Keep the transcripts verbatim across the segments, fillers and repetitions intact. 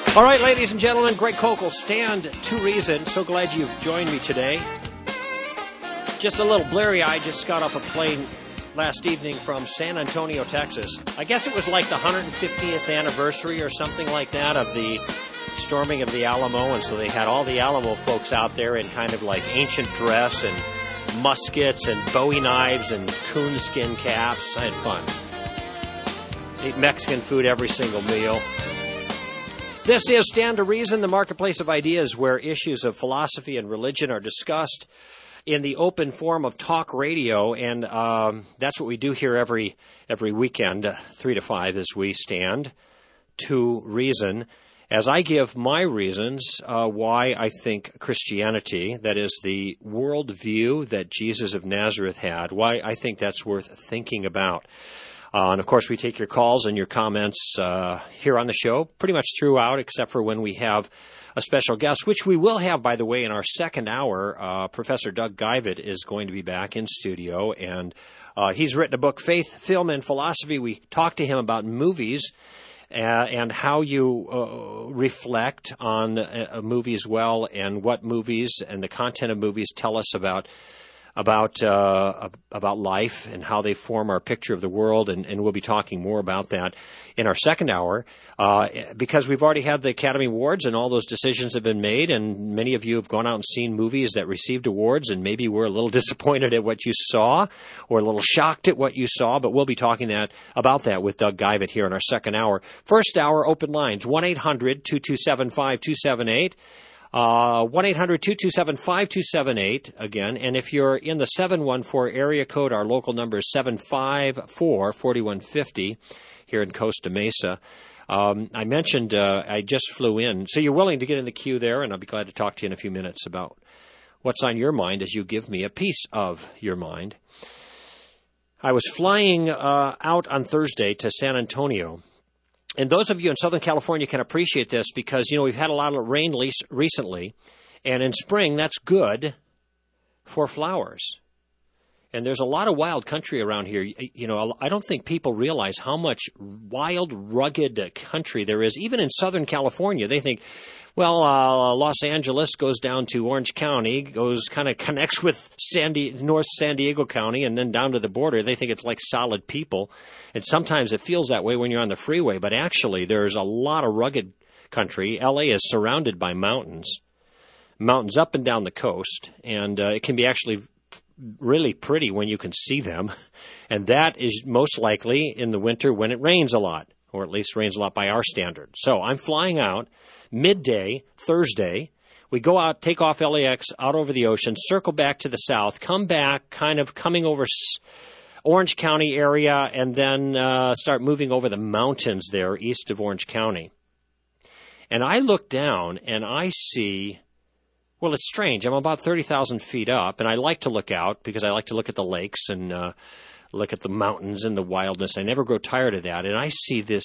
All right, ladies and gentlemen, Greg Koukl, Stand to Reason. So glad you've joined me today. Just a little bleary-eyed, just got off a plane last evening from San Antonio, Texas. I guess it was like the one hundred fiftieth anniversary or something like that of the storming of the Alamo, and so they had all the Alamo folks out there in kind of like ancient dress and muskets and Bowie knives and coonskin caps. I had fun. Ate Mexican food every single meal. This is Stand to Reason, the marketplace of ideas where issues of philosophy and religion are discussed in the open form of talk radio, and um, that's what we do here every every weekend, uh, three to five, as we stand to reason. As I give my reasons uh, why I think Christianity, that is the worldview that Jesus of Nazareth had, why I think that's worth thinking about. Uh, and, of course, we take your calls and your comments uh, here on the show pretty much throughout, except for when we have a special guest, which we will have, by the way, in our second hour. Uh, Professor Doug Geivett is going to be back in studio, and uh, he's written a book, Faith, Film, and Philosophy. We talked to him about movies uh, and how you uh, reflect on a, a movie as well, and what movies and the content of movies tell us about about uh, about life and how they form our picture of the world, and, and we'll be talking more about that in our second hour uh, because we've already had the Academy Awards and all those decisions have been made, and many of you have gone out and seen movies that received awards, and maybe were a little disappointed at what you saw or a little shocked at what you saw, but we'll be talking that about that with Doug Geivett here in our second hour. First hour, open lines, one eight hundred two two seven five two seven eight. Uh, one eight hundred two two seven five two seven eight, again. And if you're in the seven one four area code, our local number is seven five four, four one five zero here in Costa Mesa. Um, I mentioned uh, I just flew in. So you're willing to get in the queue there, and I'll be glad to talk to you in a few minutes about what's on your mind as you give me a piece of your mind. I was flying uh, out on Thursday to San Antonio. And those of you in Southern California can appreciate this because, you know, we've had a lot of rain recently, and in spring, that's good for flowers. And there's a lot of wild country around here. You know, I don't think people realize how much wild, rugged country there is. Even in Southern California, they think, well, uh, Los Angeles goes down to Orange County, goes kind of connects with San Di- North San Diego County, and then down to the border. They think it's like solid people. And sometimes it feels that way when you're on the freeway, but actually there's a lot of rugged country. L A is surrounded by mountains, mountains up and down the coast, and uh, it can be actually really pretty when you can see them. And that is most likely in the winter when it rains a lot, or at least rains a lot by our standards. So I'm flying out midday, Thursday. We go out, take off L A X, out over the ocean, circle back to the south, come back, kind of coming over Orange County area, and then uh, start moving over the mountains there east of Orange County. And I look down, and I see, well, it's strange. I'm about thirty thousand feet up, and I like to look out because I like to look at the lakes and uh, look at the mountains and the wildness. I never grow tired of that. And I see this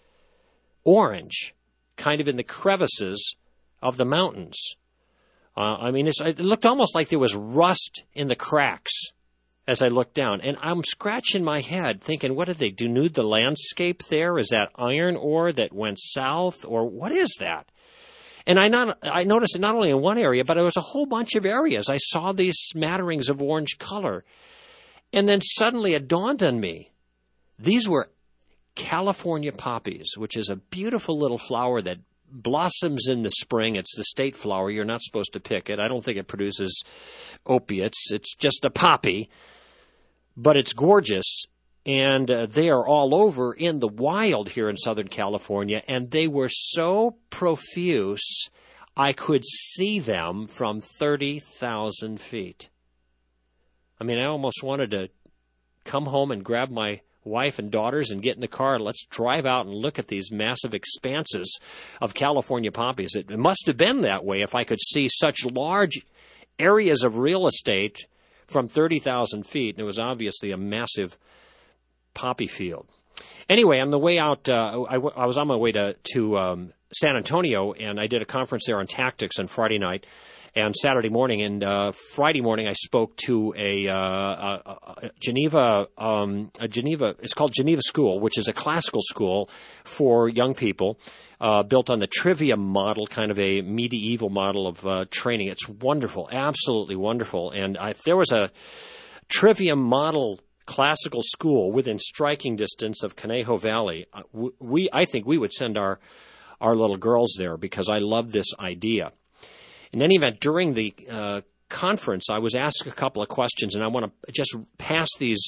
orange kind of in the crevices of the mountains. Uh, I mean, it's, it looked almost like there was rust in the cracks as I looked down. And I'm scratching my head thinking, what did they denude the landscape there? Is that iron ore that went south? Or what is that? And I not I noticed it not only in one area, but it was a whole bunch of areas. I saw these smatterings of orange color. And then suddenly it dawned on me. These were California poppies, which is a beautiful little flower that blossoms in the spring. It's the state flower. You're not supposed to pick it. I don't think it produces opiates. It's just a poppy. But it's gorgeous. And uh, they are all over in the wild here in Southern California. And they were so profuse, I could see them from thirty thousand feet. I mean, I almost wanted to come home and grab my wife and daughters and get in the car and let's drive out and look at these massive expanses of California poppies. It must have been that way if I could see such large areas of real estate from thirty thousand feet. And it was obviously a massive poppy field. Anyway, on the way out, uh, I, w- I was on my way to, to um, San Antonio, and I did a conference there on tactics on Friday night. and Saturday morning. And uh, Friday morning, I spoke to a, uh, a, a Geneva, um, a Geneva. It's called Geneva School, which is a classical school for young people, uh, built on the Trivium model, kind of a medieval model of uh, training. It's wonderful, absolutely wonderful. And I, if there was a Trivium model classical school within striking distance of Conejo Valley, we I think we would send our our little girls there, because I love this idea. In any event, during the uh, conference, I was asked a couple of questions, and I want to just pass these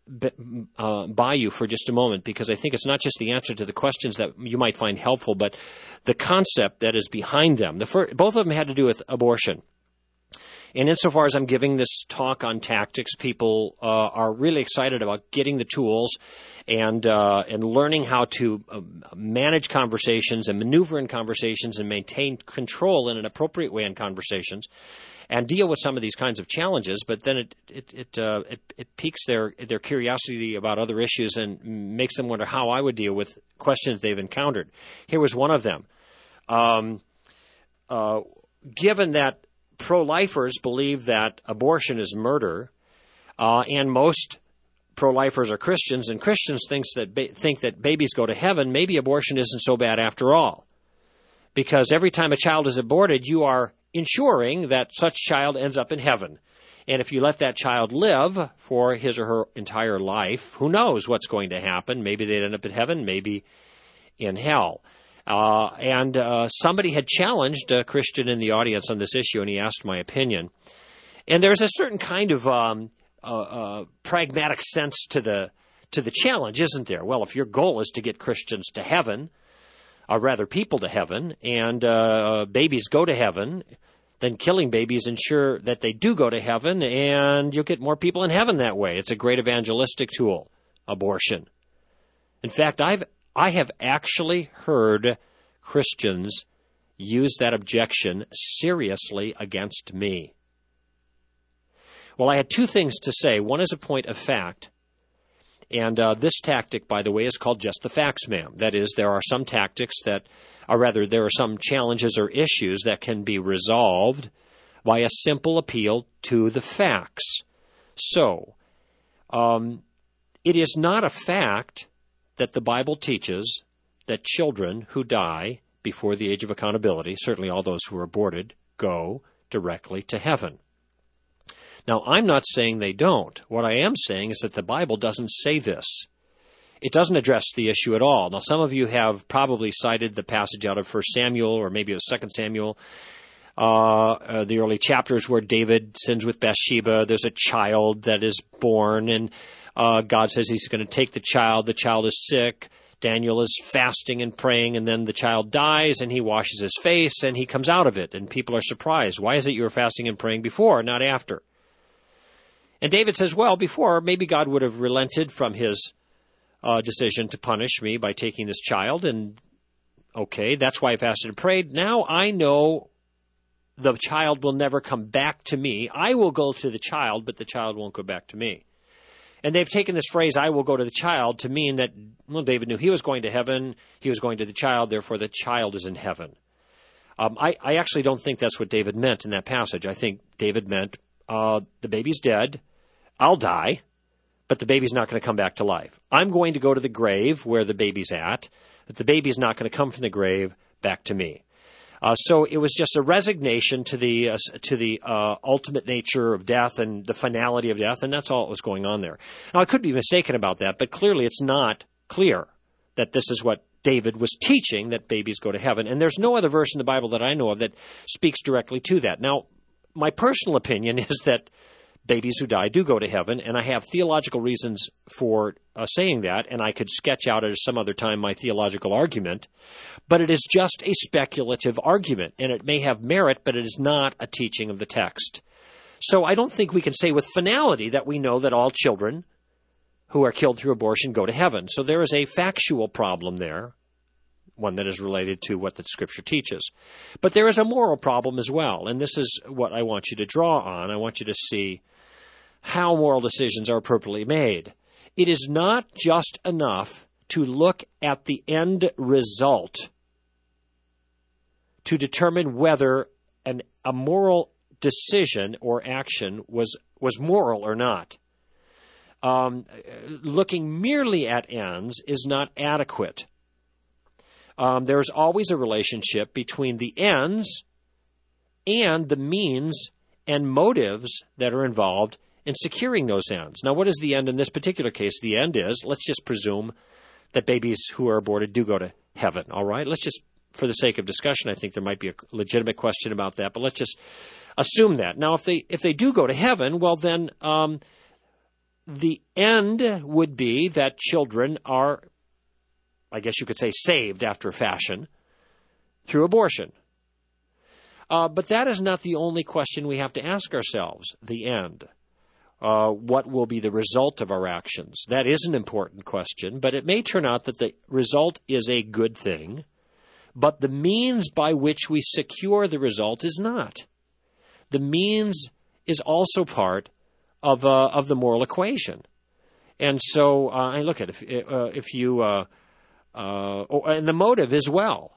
uh, by you for just a moment, because I think it's not just the answer to the questions that you might find helpful, but the concept that is behind them. The first, both of them had to do with abortion. And insofar as I'm giving this talk on tactics, people uh, are really excited about getting the tools and uh, and learning how to uh, manage conversations and maneuver in conversations and maintain control in an appropriate way in conversations, and deal with some of these kinds of challenges. But then it it it, uh, it, it piques their their curiosity about other issues and makes them wonder how I would deal with questions they've encountered. Here was one of them. Um, uh, given that pro-lifers believe that abortion is murder, uh, and most pro-lifers are Christians, and Christians thinks that ba- think that babies go to heaven, maybe abortion isn't so bad after all. Because every time a child is aborted, you are ensuring that such child ends up in heaven. And if you let that child live for his or her entire life, who knows what's going to happen? Maybe they'd end up in heaven, maybe in hell. Uh, and uh, somebody had challenged a Christian in the audience on this issue, and he asked my opinion. And there's a certain kind of um, uh, uh, pragmatic sense to the to the challenge, isn't there? Well, if your goal is to get Christians to heaven, or rather people to heaven, and uh, babies go to heaven, then killing babies ensure that they do go to heaven, and you'll get more people in heaven that way. It's a great evangelistic tool, abortion. In fact, I've I have actually heard Christians use that objection seriously against me. Well, I had two things to say. One is a point of fact. And uh, this tactic, by the way, is called just the facts, ma'am. That is, there are some tactics that, or rather, there are some challenges or issues that can be resolved by a simple appeal to the facts. So, um, it is not a fact that the Bible teaches that children who die before the age of accountability, certainly all those who are aborted, go directly to heaven. Now, I'm not saying they don't. What I am saying is that the Bible doesn't say this. It doesn't address the issue at all. Now, some of you have probably cited the passage out of First Samuel, or maybe it was Second Samuel, uh, uh, the early chapters where David sins with Bathsheba. There's a child that is born, and Uh, God says he's going to take the child. The child is sick. Daniel is fasting and praying, and then the child dies, and he washes his face, and he comes out of it. And people are surprised. Why is it you were fasting and praying before, not after? And David says, well, before, maybe God would have relented from his uh, decision to punish me by taking this child. And, okay, that's why I fasted and prayed. Now I know the child will never come back to me. I will go to the child, but the child won't go back to me. And they've taken this phrase, I will go to the child, to mean that, well, David knew he was going to heaven, he was going to the child, therefore the child is in heaven. Um, I, I actually don't think that's what David meant in that passage. I think David meant, uh, the baby's dead, I'll die, but the baby's not going to come back to life. I'm going to go to the grave where the baby's at, but the baby's not going to come from the grave back to me. Uh, so it was just a resignation to the uh, to the uh, ultimate nature of death and the finality of death, and that's all that was going on there. Now, I could be mistaken about that, but clearly it's not clear that this is what David was teaching, that babies go to heaven. And there's no other verse in the Bible that I know of that speaks directly to that. Now, my personal opinion is that babies who die do go to heaven, and I have theological reasons for uh, saying that, and I could sketch out at some other time my theological argument, but it is just a speculative argument, and it may have merit, but it is not a teaching of the text. So I don't think we can say with finality that we know that all children who are killed through abortion go to heaven. So there is a factual problem there, one that is related to what the Scripture teaches. But there is a moral problem as well, and this is what I want you to draw on. I want you to see how moral decisions are appropriately made. It is not just enough to look at the end result to determine whether an, a moral decision or action was was moral or not. Um, looking merely at ends is not adequate. Um, there's always a relationship between the ends and the means and motives that are involved in securing those ends. Now, what is the end in this particular case? The end is, let's just presume that babies who are aborted do go to heaven, all right? Let's just, for the sake of discussion, I think there might be a legitimate question about that, but let's just assume that. Now, if they if they do go to heaven, well, then um, the end would be that children are, I guess you could say, saved after a fashion through abortion. Uh, but that is not the only question we have to ask ourselves, the end. Uh, what will be the result of our actions? That is an important question, but it may turn out that the result is a good thing, but the means by which we secure the result is not. The means is also part of uh, of the moral equation. And so, uh, I look at if uh, if you, uh, uh, oh, and the motive as well.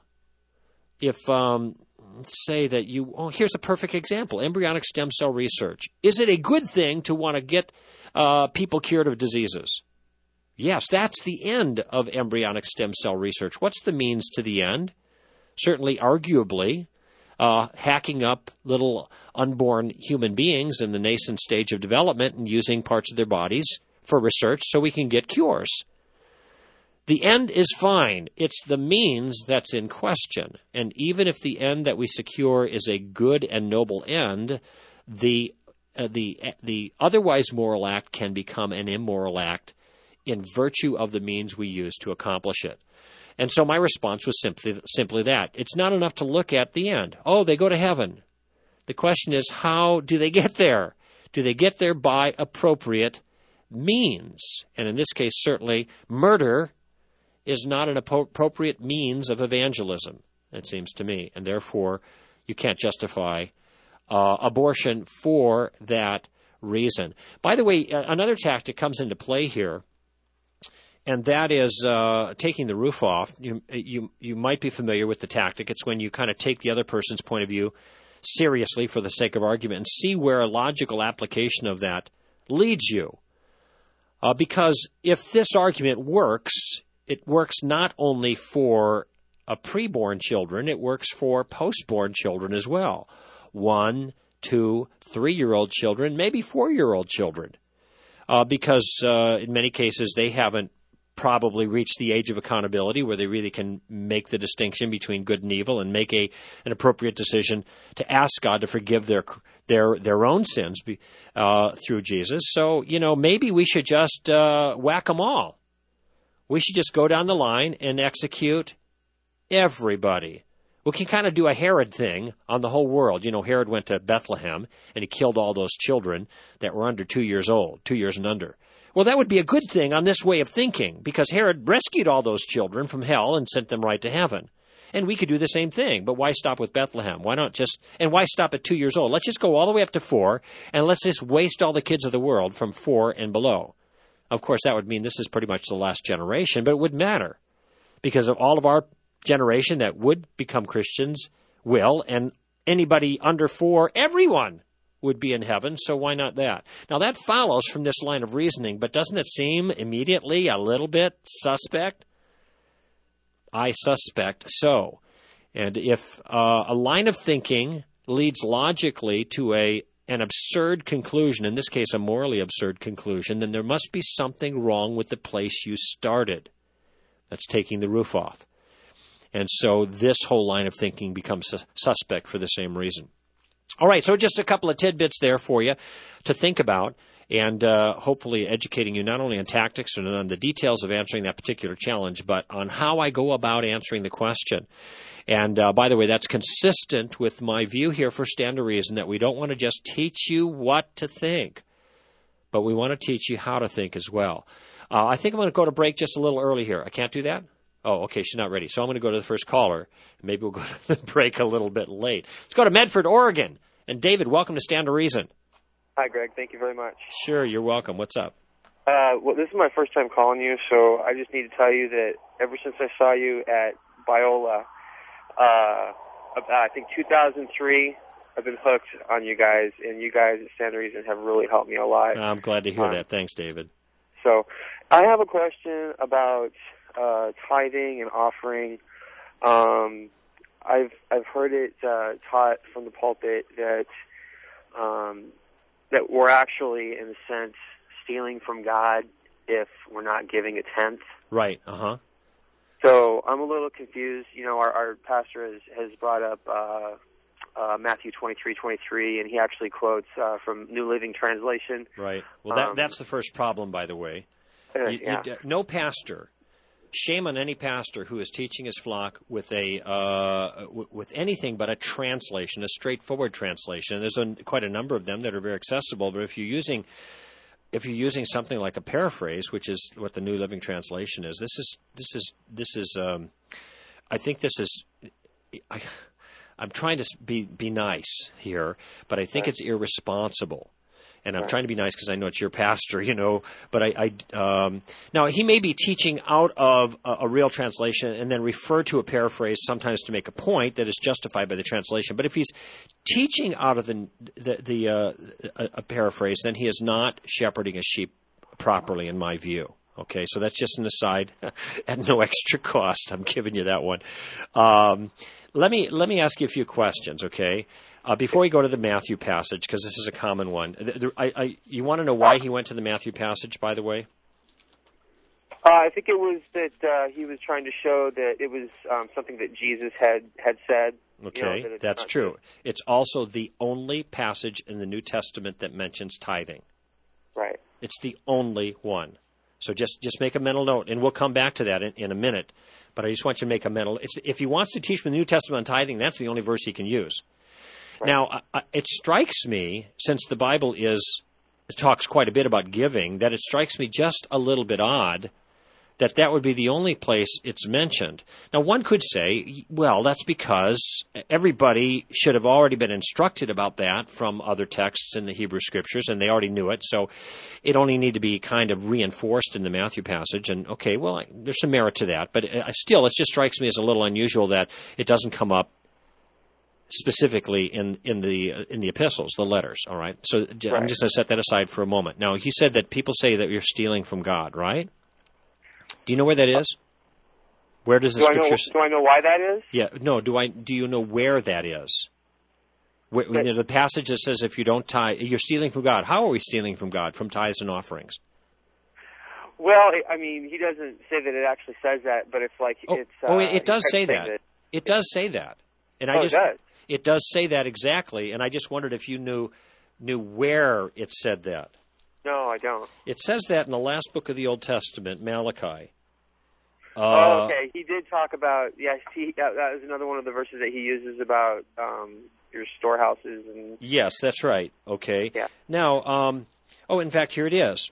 If, um, let's say that you, oh, here's a perfect example, embryonic stem cell research. Is it a good thing to want to get uh, people cured of diseases? Yes, that's the end of embryonic stem cell research. What's the means to the end? Certainly, arguably, uh, hacking up little unborn human beings in the nascent stage of development and using parts of their bodies for research so we can get cures. The end is fine. It's the means that's in question. And even if the end that we secure is a good and noble end, the uh, the the otherwise moral act can become an immoral act in virtue of the means we use to accomplish it. And so my response was simply simply that. It's not enough to look at the end. Oh, they go to heaven. The question is, how do they get there? Do they get there by appropriate means? And in this case, certainly, murder is not an appropriate means of evangelism, it seems to me. And therefore, you can't justify uh, abortion for that reason. By the way, another tactic comes into play here, and that is uh, taking the roof off. You, you, you might be familiar with the tactic. It's when you kind of take the other person's point of view seriously for the sake of argument and see where a logical application of that leads you. Uh, because if this argument works, it works not only for a preborn children, it works for postborn children as well. One, two, three-year-old children, maybe four-year-old children. Uh, because uh, in many cases they haven't probably reached the age of accountability where they really can make the distinction between good and evil and make a an appropriate decision to ask God to forgive their their their own sins uh, through Jesus. So, you know, maybe we should just uh, whack them all. We should just go down the line and execute everybody. We can kind of do a Herod thing on the whole world. You know, Herod went to Bethlehem and he killed all those children that were under two years old, two years and under. Well, that would be a good thing on this way of thinking because Herod rescued all those children from hell and sent them right to heaven. And we could do the same thing, but why stop with Bethlehem? Why not just, and why stop at two years old? Let's just go all the way up to four, and let's just waste all the kids of the world from four and below. Of course, that would mean this is pretty much the last generation, but it wouldn't matter because of all of our generation that would become Christians will, and anybody under four, everyone would be in heaven, so why not that? Now, that follows from this line of reasoning, but doesn't it seem immediately a little bit suspect? I suspect so. And if uh, a line of thinking leads logically to a an absurd conclusion, in this case a morally absurd conclusion, then there must be something wrong with the place you started. That's taking the roof off. And so this whole line of thinking becomes suspect for the same reason. All right, so just a couple of tidbits there for you to think about, and uh, hopefully educating you not only on tactics and on the details of answering that particular challenge, but on how I go about answering the question. And uh, by the way, that's consistent with my view here for Stand to Reason, that we don't want to just teach you what to think, but we want to teach you how to think as well. Uh, I think I'm going to go to break just a little early here. I can't do that? Oh, okay, she's not ready. So I'm going to go to the first caller. Maybe we'll go to the break a little bit late. Let's go to Medford, Oregon. And David, welcome to Stand to Reason. Hi, Greg. Thank you very much. Sure, you're welcome. What's up? Uh, well, this is my first time calling you, so I just need to tell you that ever since I saw you at Biola, uh, I think two thousand three, I've been hooked on you guys, and you guys at Stand to Reason have really helped me a lot. I'm glad to hear um, that. Thanks, David. So I have a question about uh, tithing and offering. Um, I've I've heard it uh, taught from the pulpit that um, that we're actually, in a sense, stealing from God if we're not giving a tenth. Right. Uh huh. So I'm a little confused. You know, our, our pastor has, has brought up uh, uh, Matthew twenty-three twenty-three, and he actually quotes uh, from New Living Translation. Right. Well, that um, that's the first problem, by the way. Uh, You, yeah. you, no pastor, shame on any pastor who is teaching his flock with a uh, w- with anything but a translation, a straightforward translation. There's a, quite a number of them that are very accessible. But if you're using if you're using something like a paraphrase, which is what the New Living Translation is, this is this is this is. Um, I think this is. I, I'm trying to be be nice here, but I think Right. it's irresponsible. And I'm Right. trying to be nice because I know it's your pastor, you know. But I, I um, now he may be teaching out of a, a real translation and then refer to a paraphrase sometimes to make a point that is justified by the translation. But if he's teaching out of the the, the uh, a, a paraphrase, then he is not shepherding a sheep properly, in my view. Okay, so that's just an aside at no extra cost. I'm giving you that one. Um, let me let me ask you a few questions, okay? Uh, before we go to the Matthew passage, because this is a common one, the, the, I, I, you want to know why he went to the Matthew passage, by the way? Uh, I think it was that uh, he was trying to show that it was um, something that Jesus had, had said. Okay, you know, that it's that's not true. good. It's also the only passage in the New Testament that mentions tithing. Right. It's the only one. So just, just make a mental note, and we'll come back to that in, in a minute. But I just want you to make a mental. It's, if he wants to teach from the New Testament on tithing, that's the only verse he can use. Right. Now, uh, it strikes me, since the Bible is talks quite a bit about giving, that it strikes me just a little bit odd that that would be the only place it's mentioned. Now, one could say, well, that's because everybody should have already been instructed about that from other texts in the Hebrew Scriptures, and they already knew it, so it only need to be kind of reinforced in the Matthew passage. And, okay, well, there's some merit to that, but uh, still, it just strikes me as a little unusual that it doesn't come up specifically in, in the uh, in the epistles, the letters, all right? So j- Right. I'm just going to set that aside for a moment. Now, he said that people say that you're stealing from God, right? Do you know where that is? Where does the Do I, know, Scriptures... do I know why that is? Yeah, no, do I? Do you know where that is? Where, But- you know, the passage that says if you don't tithe, you're stealing from God. How are we stealing from God? From tithes and offerings. Well, I mean, he doesn't say that it actually says that, but it's like Oh, it's. Uh, oh it, it does he's say trying to that. It does say that. And I Oh, it just, does? It does say that exactly, and I just wondered if you knew knew where it said that. No, I don't. It says that in the last book of the Old Testament, Malachi. Uh, oh, okay. He did talk about, yes, he, that, that was another one of the verses that he uses about um, your storehouses. And Yes, that's right. Okay. Yeah. Now, um, oh, in fact, here it is.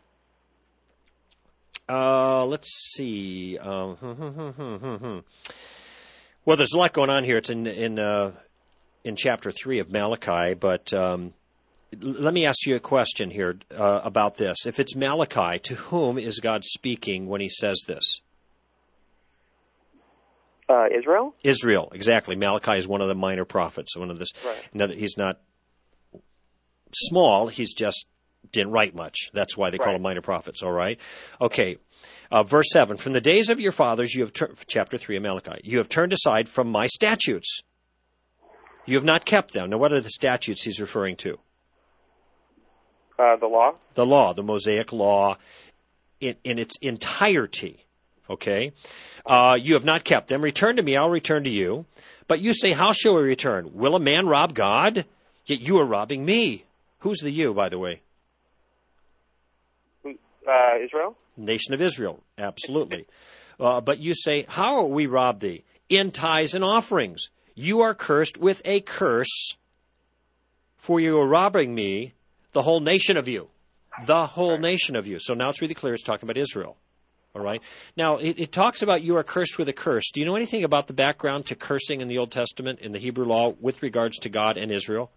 Uh, let's see. Um, well, there's a lot going on here. It's in in uh, in chapter three of Malachi, but um, l- let me ask you a question here uh, about this. If it's Malachi, to whom is God speaking when he says this? uh, Israel? Israel, exactly. Malachi is one of the minor prophets. One of this. Right. Another, he's not small. He's just didn't write much. That's why they call Right. them minor prophets. All right. Okay. Uh, verse seven. From the days of your fathers, you have tur- chapter three of Malachi. You have turned aside from my statutes. You have not kept them. Now, what are the statutes he's referring to? Uh, the law? The law, the Mosaic law, in, in its entirety. Okay? Uh, you have not kept them. Return to me, I'll return to you. But you say, how shall we return? Will a man rob God? Yet you are robbing me. Who's the you, by the way? Uh, Israel? Nation of Israel, absolutely. Uh, but you say, how are we robbed thee? In tithes and offerings. You are cursed with a curse, for you are robbing me, the whole nation of you. The whole nation of you. So now it's really clear it's talking about Israel. All right. Now, it, it talks about you are cursed with a curse. Do you know anything about the background to cursing in the Old Testament, in the Hebrew law, with regards to God and Israel?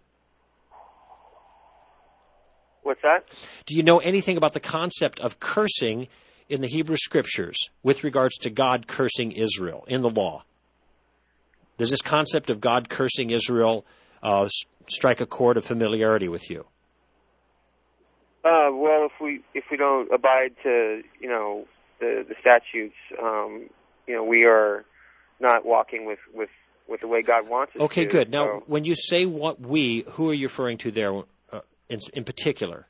What's that? Do you know anything about the concept of cursing in the Hebrew Scriptures with regards to God cursing Israel in the law? There's this concept of God cursing Israel uh, strike a chord of familiarity with you? Uh, well, if we if we don't abide to you know the the statutes, um, you know we are not walking with, with, with the way God wants us okay, to. Okay, good. Now, so. when you say what we, who are you referring to there uh, in, in particular?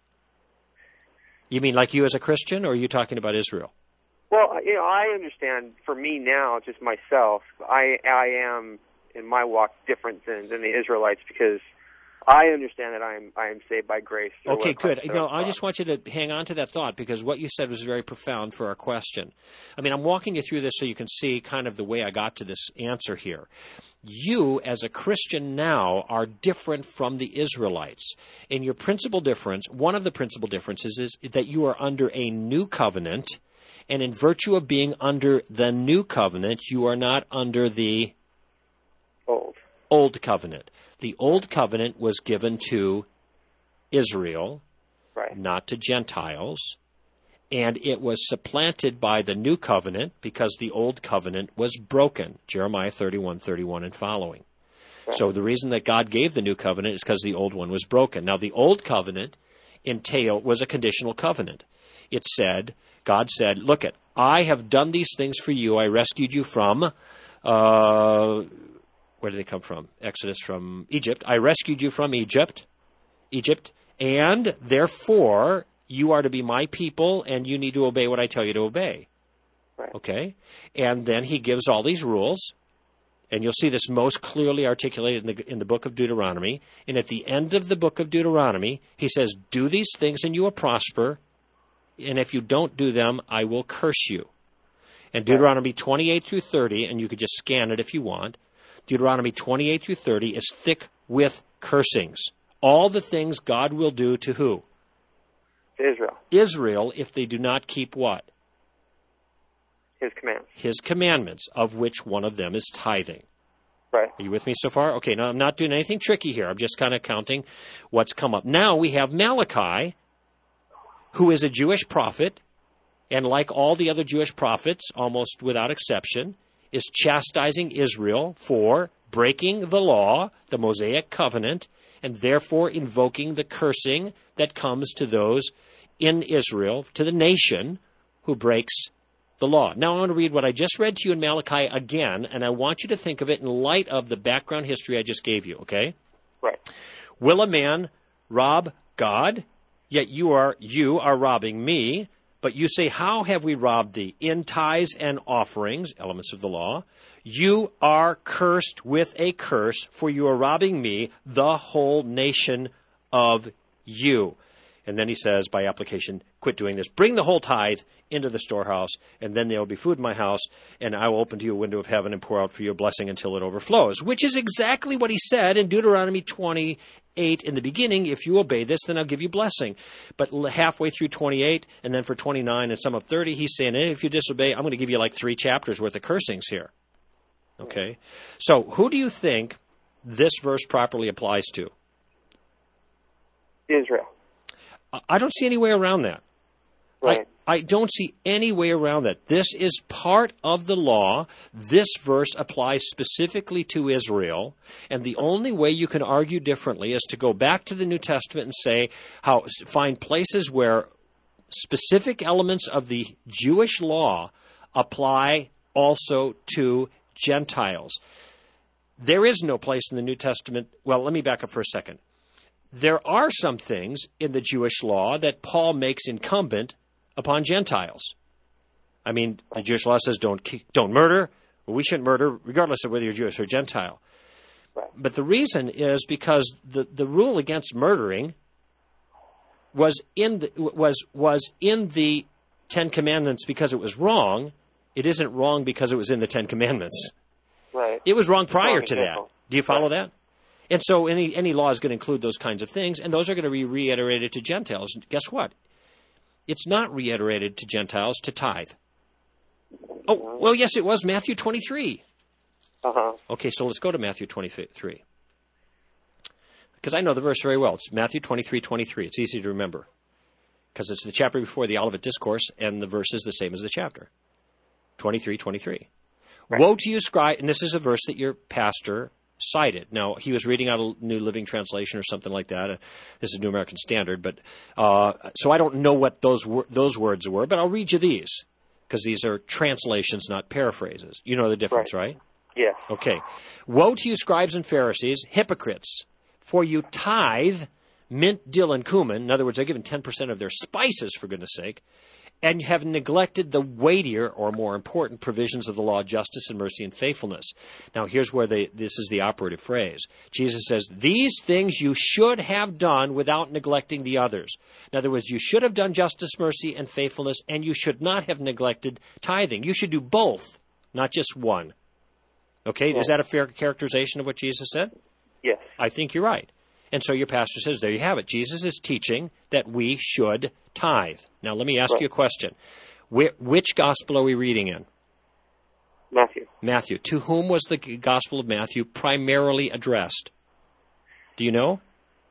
You mean like you as a Christian, or are you talking about Israel? Well, you know, I understand. For me now, just myself, I I am in my walk different than, than the Israelites because I understand that I am I am saved by grace. Okay, good. No, I just want you to hang on to that thought because what you said was very profound for our question. I mean, I'm walking you through this so you can see kind of the way I got to this answer here. You, as a Christian now, are different from the Israelites. And your principal difference, one of the principal differences is that you are under a new covenant, and in virtue of being under the new covenant, you are not under the old. Old covenant. The old covenant was given to Israel, right, not to Gentiles, and it was supplanted by the new covenant because the old covenant was broken, Jeremiah thirty-one, thirty-one and following. Right. So the reason that God gave the new covenant is because the old one was broken. Now, the old covenant entailed was a conditional covenant. It said, God said, look it, I have done these things for you. I rescued you from... Uh, Where did they come from? Exodus from Egypt. I rescued you from Egypt, Egypt, and therefore you are to be my people, and you need to obey what I tell you to obey. Right. Okay? And then he gives all these rules, and you'll see this most clearly articulated in the, in the book of Deuteronomy. And at the end of the book of Deuteronomy, he says, do these things and you will prosper, and if you don't do them, I will curse you. And Deuteronomy twenty-eight through thirty, and you could just scan it if you want, Deuteronomy twenty-eight through thirty is thick with cursings. All the things God will do to who? Israel. Israel, if they do not keep what? His commandments. His commandments, of which one of them is tithing. Right. Are you with me so far? Okay, now I'm not doing anything tricky here. I'm just kind of counting what's come up. Now we have Malachi, who is a Jewish prophet, and like all the other Jewish prophets, almost without exception, is chastising Israel for breaking the law, the Mosaic covenant, and therefore invoking the cursing that comes to those in Israel, to the nation who breaks the law. Now I want to read what I just read to you in Malachi again, and I want you to think of it in light of the background history I just gave you, okay? Right. Will a man rob God? Yet you are you are robbing me. But you say, how have we robbed thee? In tithes and offerings, elements of the law. You are cursed with a curse, for you are robbing me, the whole nation of you. And then he says, by application, quit doing this. Bring the whole tithe into the storehouse, and then there will be food in my house, and I will open to you a window of heaven and pour out for you a blessing until it overflows. Which is exactly what he said in Deuteronomy twenty-eight in the beginning. If you obey this, then I'll give you blessing. But halfway through twenty-eight, and then for twenty-nine and some of thirty, he's saying, hey, if you disobey, I'm going to give you like three chapters worth of cursings here. Okay? So who do you think this verse properly applies to? Israel. I don't see any way around that. Right. I, I don't see any way around that. This is part of the law. This verse applies specifically to Israel. And the only way you can argue differently is to go back to the New Testament and say how find places where specific elements of the Jewish law apply also to Gentiles. There is no place in the New Testament. Well, let me back up for a second. There are some things in the Jewish law that Paul makes incumbent upon Gentiles. I mean, the Jewish law says don't don't murder. Well, we shouldn't murder regardless of whether you're Jewish or Gentile. Right. But the reason is because the, the rule against murdering was in the, was was in the Ten Commandments because it was wrong. It isn't wrong because it was in the Ten Commandments. Right. It was wrong prior wrong to that. example. Do you follow Right. that? And so any any law is going to include those kinds of things, and those are going to be reiterated to Gentiles. And guess what? It's not reiterated to Gentiles to tithe. Oh, well, yes, it was Matthew twenty-three. Uh-huh. Okay, so let's go to Matthew twenty-three. Because I know the verse very well. It's Matthew twenty-three, twenty-three. It's easy to remember. Because it's the chapter before the Olivet Discourse, and the verse is the same as the chapter. twenty-three, twenty-three. Right. Woe to you, scribe, and this is a verse that your pastor cited. Now, he was reading out a New Living Translation or something like that. Uh, this is New American Standard, but uh, so I don't know what those wor- those words were, but I'll read you these, because these are translations, not paraphrases. You know the difference, right? right? Yes. Okay. Woe to you, scribes and Pharisees, hypocrites, for you tithe mint, dill, and cumin. In other words, they're giving ten percent of their spices, for goodness sake, and have neglected the weightier or more important provisions of the law, justice and mercy and faithfulness. Now, here's where they, this is the operative phrase. Jesus says, these things you should have done without neglecting the others. In other words, you should have done justice, mercy, and faithfulness, and you should not have neglected tithing. You should do both, not just one. Okay, yes. Is that a fair characterization of what Jesus said? Yes. I think you're right. And so your pastor says, there you have it. Jesus is teaching that we should tithe. Now, let me ask right. you a question. Wh- which gospel are we reading in? Matthew. Matthew. To whom was the Gospel of Matthew primarily addressed? Do you know?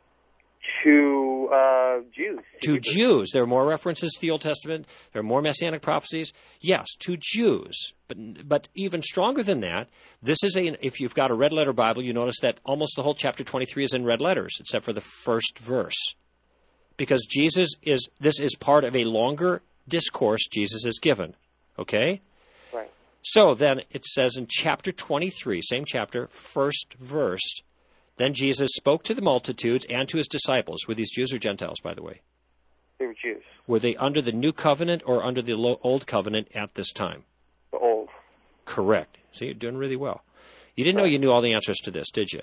To uh, Jews. To Jews. There are more references to the Old Testament. There are more messianic prophecies. Yes, to Jews. But but even stronger than that, this is a, if you've got a red letter Bible, you notice that almost the whole chapter twenty-three is in red letters, except for the first verse. Because Jesus is, this is part of a longer discourse Jesus has given. Okay? Right. So then it says in chapter twenty-three, same chapter, first verse, then Jesus spoke to the multitudes and to his disciples. Were these Jews or Gentiles, by the way? They were Jews. Were they under the new covenant or under the old covenant at this time? The old. Correct. So you're doing really well. You didn't know you knew all the answers to this, did you?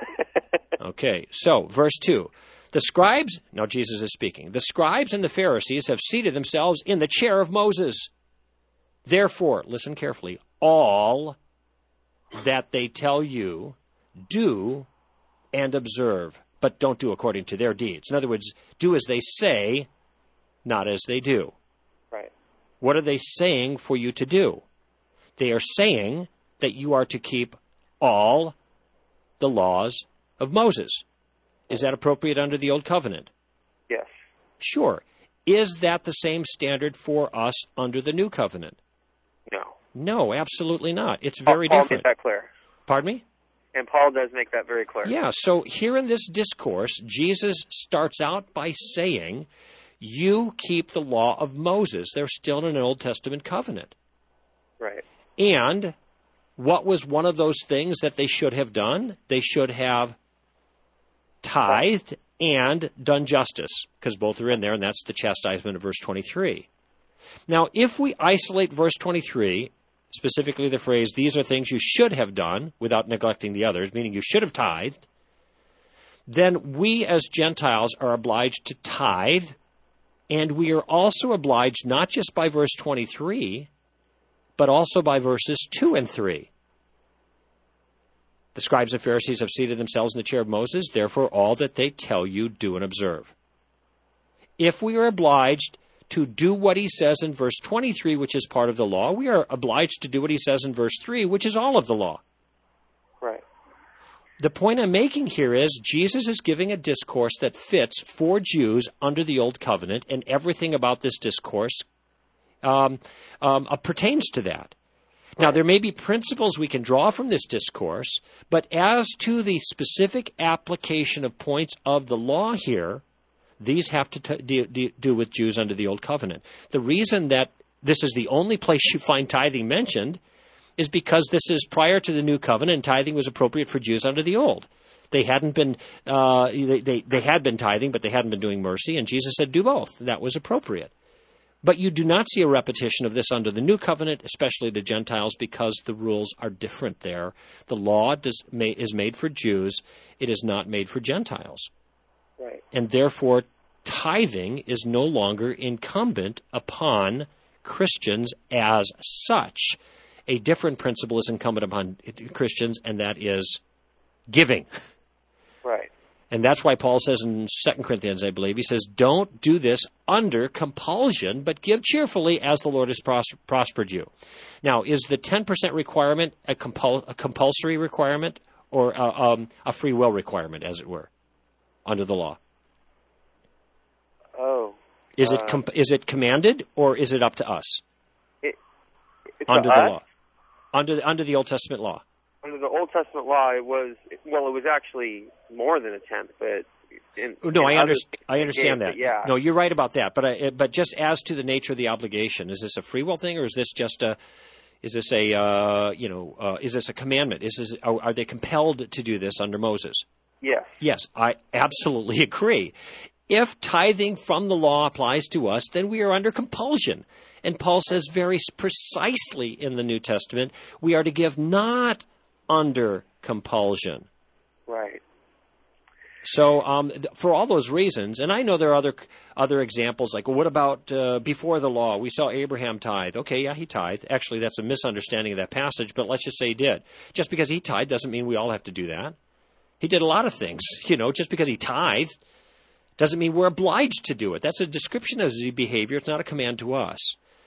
Okay, so verse two. The scribes, now Jesus is speaking, the scribes and the Pharisees have seated themselves in the chair of Moses. Therefore, listen carefully, all that they tell you, do and observe, but don't do according to their deeds. In other words, do as they say, not as they do. Right. What are they saying for you to do? They are saying that you are to keep all the laws of Moses. Is that appropriate under the Old Covenant? Yes. Sure. Is that the same standard for us under the New Covenant? No. No, absolutely not. It's very Paul different. Paul made that clear. Pardon me? And Paul does make that very clear. Yeah, so here in this discourse, Jesus starts out by saying, you keep the law of Moses. They're still in an Old Testament covenant. Right. And what was one of those things that they should have done? They should have tithed and done justice, because both are in there, and that's the chastisement of verse twenty-three. Now, if we isolate verse twenty-three, specifically the phrase, these are things you should have done without neglecting the others, meaning you should have tithed, then we as Gentiles are obliged to tithe, and we are also obliged not just by verse twenty-three, but also by verses two and three. The scribes and Pharisees have seated themselves in the chair of Moses, therefore all that they tell you do and observe. If we are obliged to do what he says in verse twenty-three, which is part of the law, we are obliged to do what he says in verse three, which is all of the law. Right. The point I'm making here is Jesus is giving a discourse that fits for Jews under the Old Covenant, and everything about this discourse um, um, uh, pertains to that. Now, there may be principles we can draw from this discourse, but as to the specific application of points of the law here, these have to t- do, do, do with Jews under the Old Covenant. The reason that this is the only place you find tithing mentioned is because this is prior to the New Covenant, and tithing was appropriate for Jews under the Old. They hadn't been, uh, they, they, they had been tithing, but they hadn't been doing mercy, and Jesus said, do both. That was appropriate. But you do not see a repetition of this under the New Covenant, especially to Gentiles, because the rules are different there. The law does, may, is made for Jews. It is not made for Gentiles. Right. And therefore, tithing is no longer incumbent upon Christians as such. A different principle is incumbent upon Christians, and that is giving. Right. And that's why Paul says in Second Corinthians, I believe, he says, don't do this under compulsion, but give cheerfully as the Lord has pros- prospered you. Now, is the ten percent requirement a, compul- a compulsory requirement or a, um, a free will requirement, as it were, under the law? Oh. Is uh, it com- is it commanded, or is it up to us? It, it's under to the us? law. Under the, under the Old Testament law. under the Old Testament law, it was, well, it was actually more than a tenth, but in, no, in I, underst- I understand gave, that. Yeah. No, you're right about that. But I, but just as to the nature of the obligation, is this a free will thing, or is this just a, is this a, uh, you know, uh, is this a commandment? Is this, are, are they compelled to do this under Moses? Yes. Yes, I absolutely agree. If tithing from the law applies to us, then we are under compulsion. And Paul says very precisely in the New Testament, we are to give not under compulsion. Right. So um, th- for all those reasons, and I know there are other other examples, like, well, what about uh, before the law? We saw Abraham tithe. Okay, yeah, he tithed. Actually, that's a misunderstanding of that passage, but let's just say he did. Just because he tithed doesn't mean we all have to do that. He did a lot of things. You know, just because he tithed doesn't mean we're obliged to do it. That's a description of his behavior. It's not a command to us.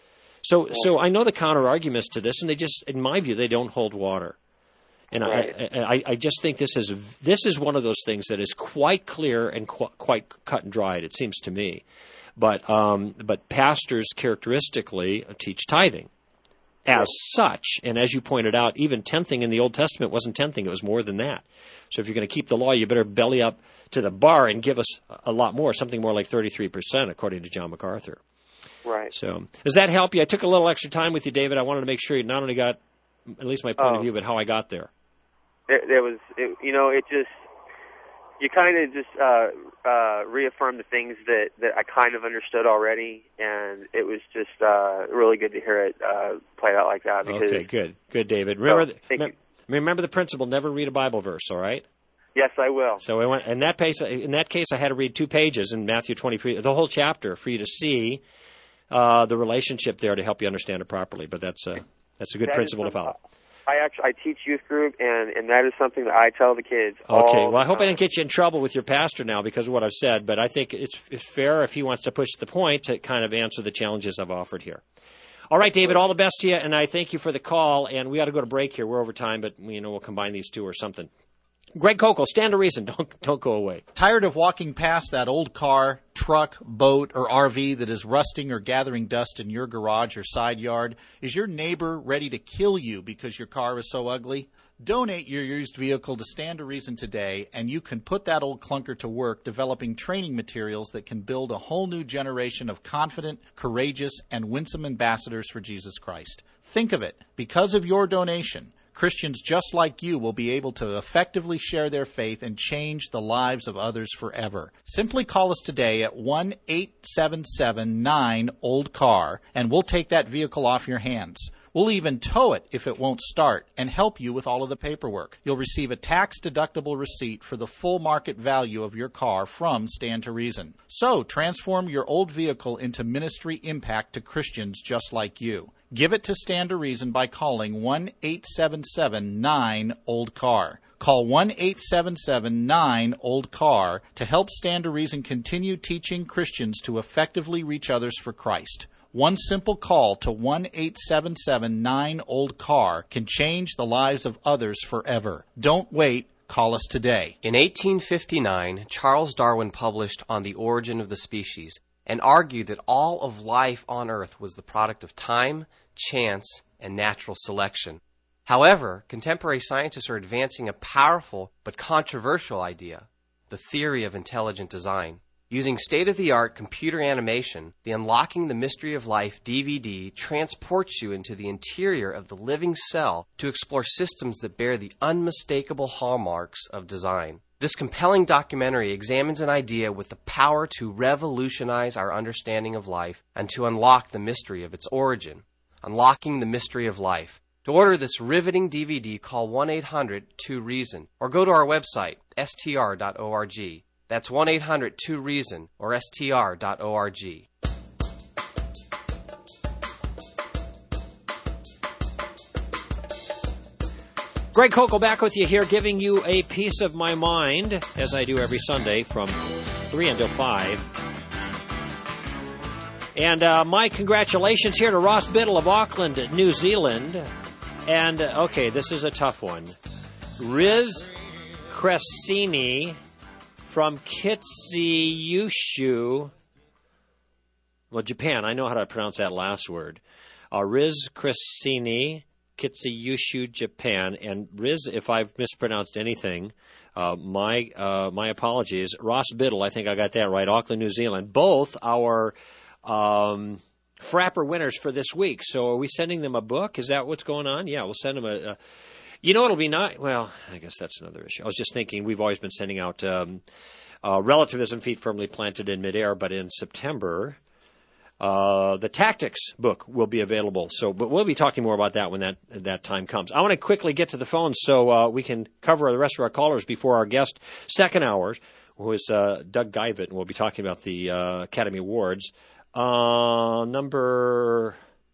So, so I know the counter-arguments to this, and they just, in my view, they don't hold water. And right. I, I, I just think this is this is one of those things that is quite clear and qu- quite cut and dried, it seems to me. But um, but pastors characteristically teach tithing as such. And as you pointed out, even tenthing in the Old Testament wasn't tenthing. It was more than that. So if you're going to keep the law, you better belly up to the bar and give us a lot more, something more like thirty-three percent, according to John MacArthur. Right. So does that help you? I took a little extra time with you, David. I wanted to make sure you not only got at least my point oh. of view, but how I got there. It, it was, it, you know, it just, you kind of just uh, uh, reaffirmed the things that, that I kind of understood already, and it was just uh, really good to hear it uh, played out like that. Because, okay, good. Good, David. Remember, so, the, me, remember the principle, never read a Bible verse, all right? Yes, I will. So I went, in, that case, in that case, I had to read two pages in Matthew twenty-three, the whole chapter, for you to see uh, the relationship there to help you understand it properly. But that's a, that's a good that principle to follow. I actually I teach youth group, and, and that is something that I tell the kids. Okay, all well, I hope time. I didn't get you in trouble with your pastor now because of what I've said, but I think it's, it's fair if he wants to push the point to kind of answer the challenges I've offered here. All right, David, all the best to you, and I thank you for the call, and we got to go to break here. We're over time, but you know we'll combine these two or something. Greg Koukl, stand to reason. Don't, don't go away. Tired of walking past that old car, truck, boat, or R V that is rusting or gathering dust in your garage or side yard? Is your neighbor ready to kill you because your car is so ugly? Donate your used vehicle to Stand to Reason today, and you can put that old clunker to work developing training materials that can build a whole new generation of confident, courageous, and winsome ambassadors for Jesus Christ. Think of it. Because of your donation, Christians just like you will be able to effectively share their faith and change the lives of others forever. Simply call us today at one eight seven seven nine old car, and we'll take that vehicle off your hands. We'll even tow it if it won't start and help you with all of the paperwork. You'll receive a tax-deductible receipt for the full market value of your car from Stand to Reason. So, transform your old vehicle into ministry impact to Christians just like you. Give it to Stand to Reason by calling one eight seven seven nine old car. Call one eight seven seven nine old car to help Stand to Reason continue teaching Christians to effectively reach others for Christ. One simple call to one eight seven seven nine old car can change the lives of others forever. Don't wait. Call us today. In eighteen fifty-nine, Charles Darwin published On the Origin of the Species and argued that all of life on Earth was the product of time, chance, and natural selection. However, contemporary scientists are advancing a powerful but controversial idea, the theory of intelligent design. Using state-of-the-art computer animation, the Unlocking the Mystery of Life D V D transports you into the interior of the living cell to explore systems that bear the unmistakable hallmarks of design. This compelling documentary examines an idea with the power to revolutionize our understanding of life and to unlock the mystery of its origin. Unlocking the Mystery of Life. To order this riveting D V D, call one eight hundred two reason or go to our website, S T R dot org. That's one eight hundred two reason or S T R dot org. Greg Koukl back with you here, giving you a piece of my mind, as I do every Sunday from three until five. And uh, my congratulations here to Ross Biddle of Auckland, New Zealand. And, uh, okay, this is a tough one. Riz Cressini from Kitsukyushu, well, Japan. I know how to pronounce that last word. Uh, Riz Cressini, Kitsuyushu, Japan. And Riz, if I've mispronounced anything, uh, my uh, my apologies. Ross Biddle, I think I got that right. Auckland, New Zealand. Both our um, Frapper winners for this week. So are we sending them a book? Is that what's going on? Yeah, we'll send them a... a you know, it'll be not... Well, I guess that's another issue. I was just thinking we've always been sending out um, uh, Relativism, Feet Firmly Planted in Midair, but in September... Uh, the Tactics book will be available. So, but we'll be talking more about that when that that time comes. I want to quickly get to the phone so uh, we can cover the rest of our callers before our guest, second hour, who is uh, Doug Geivett, and we'll be talking about the uh, Academy Awards. Uh, number,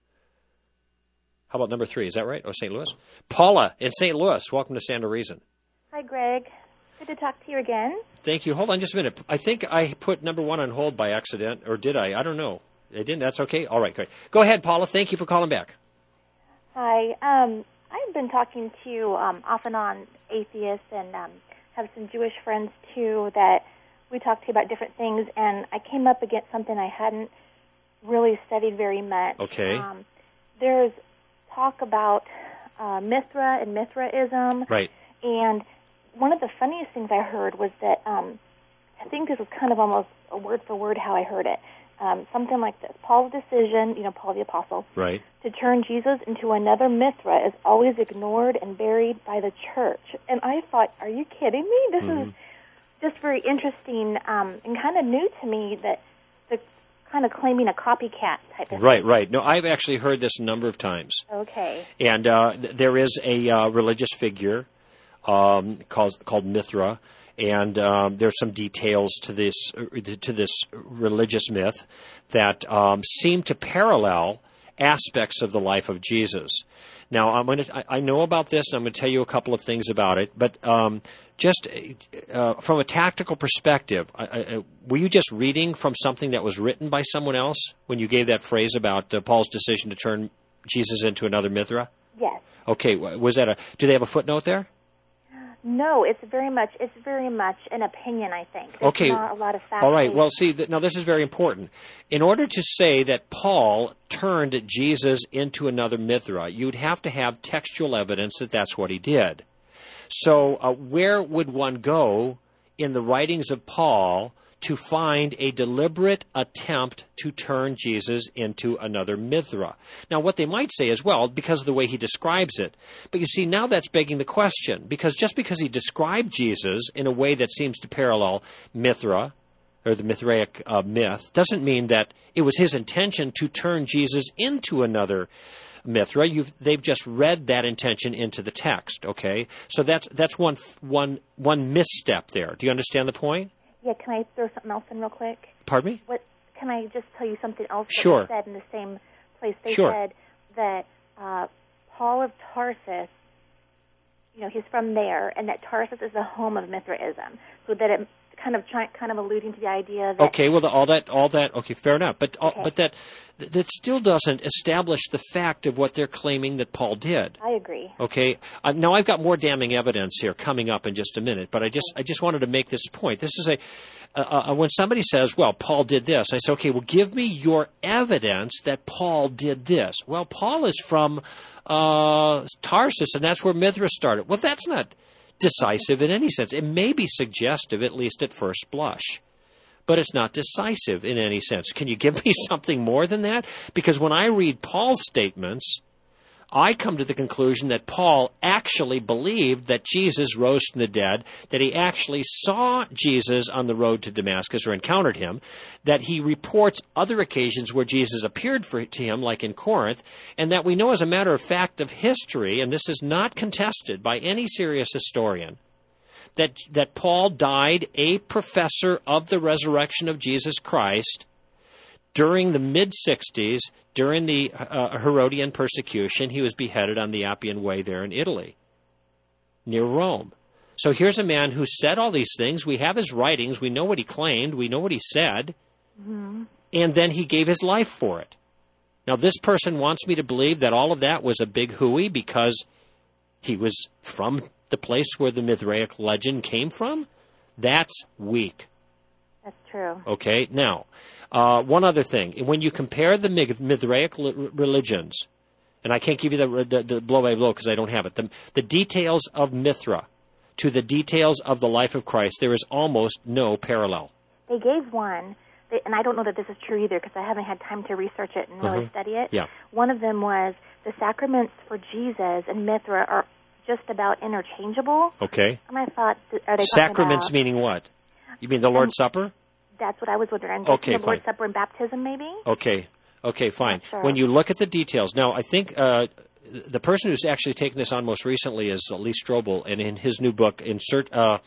how about number three? Is that right? Oh, Saint Louis. Paula in Saint Louis. Welcome to Stand to Reason. Hi, Greg. Good to talk to you again. Thank you. Hold on just a minute. I think I put number one on hold by accident, or did I? I don't know. I didn't. That's okay. All right, great. Go ahead, Paula. Thank you for calling back. Hi. Um, I've been talking to um, off and on atheists and um, have some Jewish friends too that we talk to about different things, and I came up against something I hadn't really studied very much. Okay. Um, there's talk about uh, Mithra and Mithraism. Right. And one of the funniest things I heard was that um, I think this was kind of almost a word for word how I heard it. Um, something like this. Paul's decision, you know, Paul the Apostle, right, to turn Jesus into another Mithra is always ignored and buried by the church. And I thought, are you kidding me? This mm-hmm. is just very interesting um, and kind of new to me that the kind of claiming a copycat type of right, thing. Right, right. No, I've actually heard this a number of times. Okay. And uh, th- there is a uh, religious figure um, called, called Mithra. And um, there's some details to this to this religious myth that um, seem to parallel aspects of the life of Jesus. Now, I'm going to I know about this, and I'm going to tell you a couple of things about it. But um, just uh, from a tactical perspective, I, I, were you just reading from something that was written by someone else when you gave that phrase about uh, Paul's decision to turn Jesus into another Mithra? Yes. Okay. Was that a? Do they have a footnote there? No, it's very much it's very much an opinion, I think. There's okay. not a lot of facts. All right. Well, see, th- now this is very important. In order to say that Paul turned Jesus into another Mithra, you'd have to have textual evidence that that's what he did. So uh, where would one go in the writings of Paul to find a deliberate attempt to turn Jesus into another Mithra? Now, what they might say is, well, because of the way he describes it. But you see, now that's begging the question, because just because he described Jesus in a way that seems to parallel Mithra, or the Mithraic uh, myth, doesn't mean that it was his intention to turn Jesus into another Mithra. You've, they've just read that intention into the text, okay? So that's that's one one one misstep there. Do you understand the point? Yeah, can I throw something else in real quick? Pardon me? What can I just tell you something else sure. that they said in the same place? They sure. said that uh, Paul of Tarsus, you know, he's from there, and that Tarsus is the home of Mithraism. So that it kind of try, kind of alluding to the idea that okay, well, the, all that, all that, okay, fair enough, but okay. all, but that that still doesn't establish the fact of what they're claiming that Paul did. I agree. Okay, uh, now I've got more damning evidence here coming up in just a minute, but I just I just wanted to make this point. This is a uh, uh, when somebody says, "Well, Paul did this," I say, "Okay, well, give me your evidence that Paul did this." Well, Paul is from uh, Tarsus, and that's where Mithra started. Well, that's not decisive in any sense. It may be suggestive, at least at first blush, but it's not decisive in any sense. Can you give me something more than that? Because when I read Paul's statements, I come to the conclusion that Paul actually believed that Jesus rose from the dead, that he actually saw Jesus on the road to Damascus or encountered him, that he reports other occasions where Jesus appeared for, to him, like in Corinth, and that we know as a matter of fact of history, and this is not contested by any serious historian, that, that Paul died a professor of the resurrection of Jesus Christ during the mid-sixties, during the uh, Herodian persecution. He was beheaded on the Appian Way there in Italy, near Rome. So here's a man who said all these things. We have his writings. We know what he claimed. We know what he said. Mm-hmm. And then he gave his life for it. Now, this person wants me to believe that all of that was a big hooey because he was from the place where the Mithraic legend came from? That's weak. That's true. Okay, now, uh, one other thing. When you compare the Mithraic religions, and I can't give you the, the, the blow by blow because I don't have it. The, the details of Mithra to the details of the life of Christ, there is almost no parallel. They gave one, they, and I don't know that this is true either because I haven't had time to research it and really uh-huh. study it. Yeah. One of them was the sacraments for Jesus and Mithra are just about interchangeable. Okay. And I thought, are they Sacraments about, meaning what? You mean the Lord's um, Supper? That's what I was wondering. I'm okay, the fine. Lord's Supper and baptism, maybe? Okay. Okay, fine. Sure. When you look at the details, now I think uh, the person who's actually taken this on most recently is Lee Strobel, and in his new book, Insert. Uh,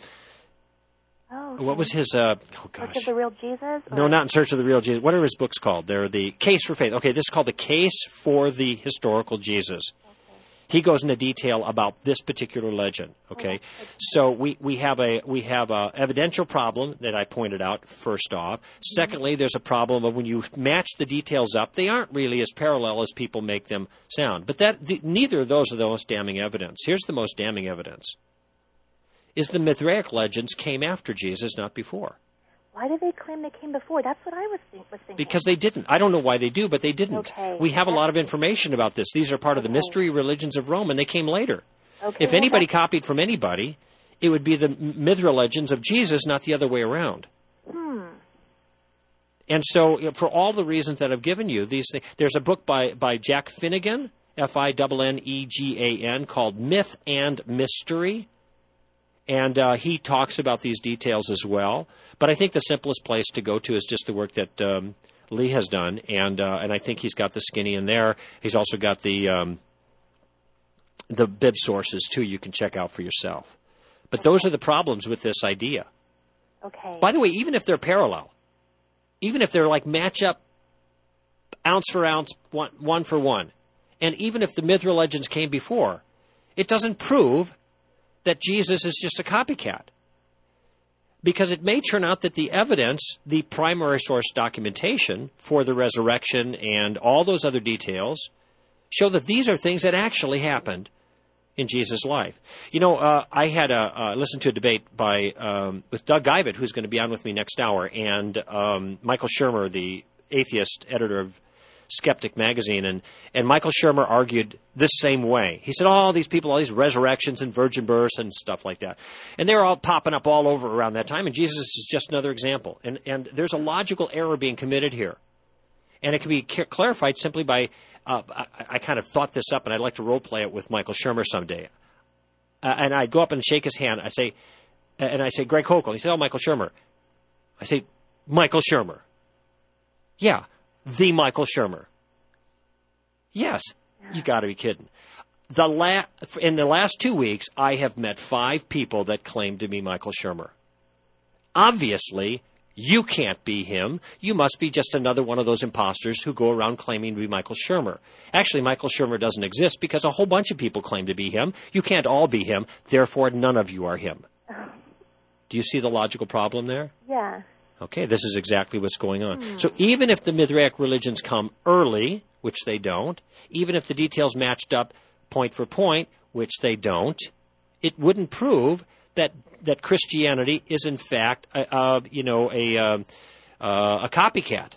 oh, okay. What was his? Uh, oh gosh. Search of the Real Jesus? Or? No, not In Search of the Real Jesus. What are his books called? They're the Case for Faith. Okay, this is called The Case for the Historical Jesus. He goes into detail about this particular legend. Okay, oh, so we, we have a we have a evidential problem that I pointed out first off. Mm-hmm. Secondly, there's a problem of when you match the details up, they aren't really as parallel as people make them sound. But that the, neither of those are the most damning evidence. Here's the most damning evidence: is the Mithraic legends came after Jesus, not before. Why do they claim they came before? That's what I was, think, was thinking. Because they didn't. I don't know why they do, but they didn't. Okay. We have a lot of information about this. These are part of the mystery religions of Rome, and they came later. Okay, if anybody well, copied from anybody, it would be the Mithra legends of Jesus, not the other way around. Hmm. And so, you know, for all the reasons that I've given you, these things, there's a book by, by Jack Finnegan, F I N N E G A N, called Myth and Mystery. And uh, he talks about these details as well. But I think the simplest place to go to is just the work that um, Lee has done. And uh, and I think he's got the skinny in there. He's also got the um, the bib sources, too, you can check out for yourself. But those are the problems with this idea. Okay. By the way, even if they're parallel, even if they're like match up ounce for ounce, one, one for one, and even if the Mithra legends came before, it doesn't prove that Jesus is just a copycat. Because it may turn out that the evidence, the primary source documentation for the resurrection and all those other details show that these are things that actually happened in Jesus' life. You know, uh, I had a, uh, listened to a debate by um, with Doug Geivett, who's going to be on with me next hour, and um, Michael Shermer, the atheist editor of Skeptic magazine, and, and Michael Shermer argued this same way. He said, oh, these people, all these resurrections and virgin births and stuff like that. And they're all popping up all over around that time, and Jesus is just another example. And, and there's a logical error being committed here. And it can be ca- clarified simply by, uh, I, I kind of thought this up, and I'd like to role play it with Michael Shermer someday. Uh, and I'd go up and shake his hand. I say, and I say, Greg Kokel. He said, oh, Michael Shermer. I say, Michael Shermer. Yeah. The Michael Shermer. Yes, you got to be kidding. The la- in the last two weeks, I have met five people that claim to be Michael Shermer. Obviously, you can't be him. You must be just another one of those imposters who go around claiming to be Michael Shermer. Actually, Michael Shermer doesn't exist because a whole bunch of people claim to be him. You can't all be him. Therefore, none of you are him. Do you see the logical problem there? Yeah. Okay, this is exactly what's going on. Hmm. So even if the Mithraic religions come early, which they don't, even if the details matched up point for point, which they don't, it wouldn't prove that that Christianity is in fact, a, a, you know, a uh, uh, a copycat.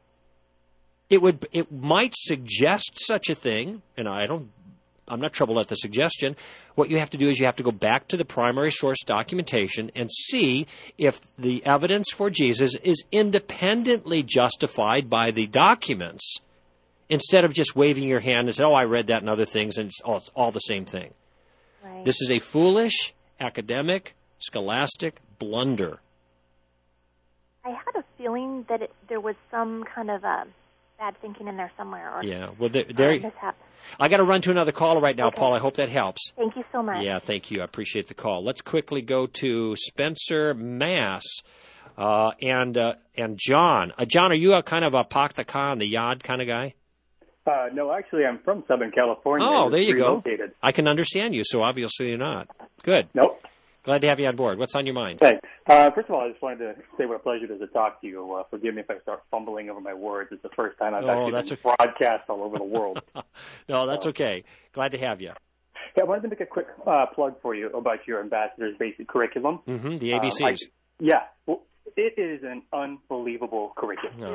It would, it might suggest such a thing, and I don't. I'm not troubled at the suggestion. What you have to do is you have to go back to the primary source documentation and see if the evidence for Jesus is independently justified by the documents instead of just waving your hand and saying, oh, I read that and other things, and it's all, it's all the same thing. Right. This is a foolish, academic, scholastic blunder. I had a feeling that it, there was some kind of a bad thinking in there somewhere. Or, yeah, well, there, there mishap. I got to run to another caller right now, okay. Paul. I hope that helps. Thank you so much. Yeah, thank you. I appreciate the call. Let's quickly go to Spencer, Mass, uh, and uh, and John. Uh, John, are you a kind of a pak the ka on the yard kind of guy? Uh, no, actually, I'm from Southern California. Oh, there you relocated. go. I can understand you, so obviously you're not. Good. Nope. Glad to have you on board. What's on your mind? Thanks. Uh, first of all, I just wanted to say what a pleasure it is to talk to you. Uh, forgive me if I start fumbling over my words. It's the first time I've oh, actually that's been okay. broadcast all over the world. no, that's so. okay. Glad to have you. Yeah, I wanted to make a quick uh, plug for you about your ambassador's basic curriculum. Mm-hmm, the A B Cs. Um, I, yeah. Well, it is an unbelievable curriculum. Oh.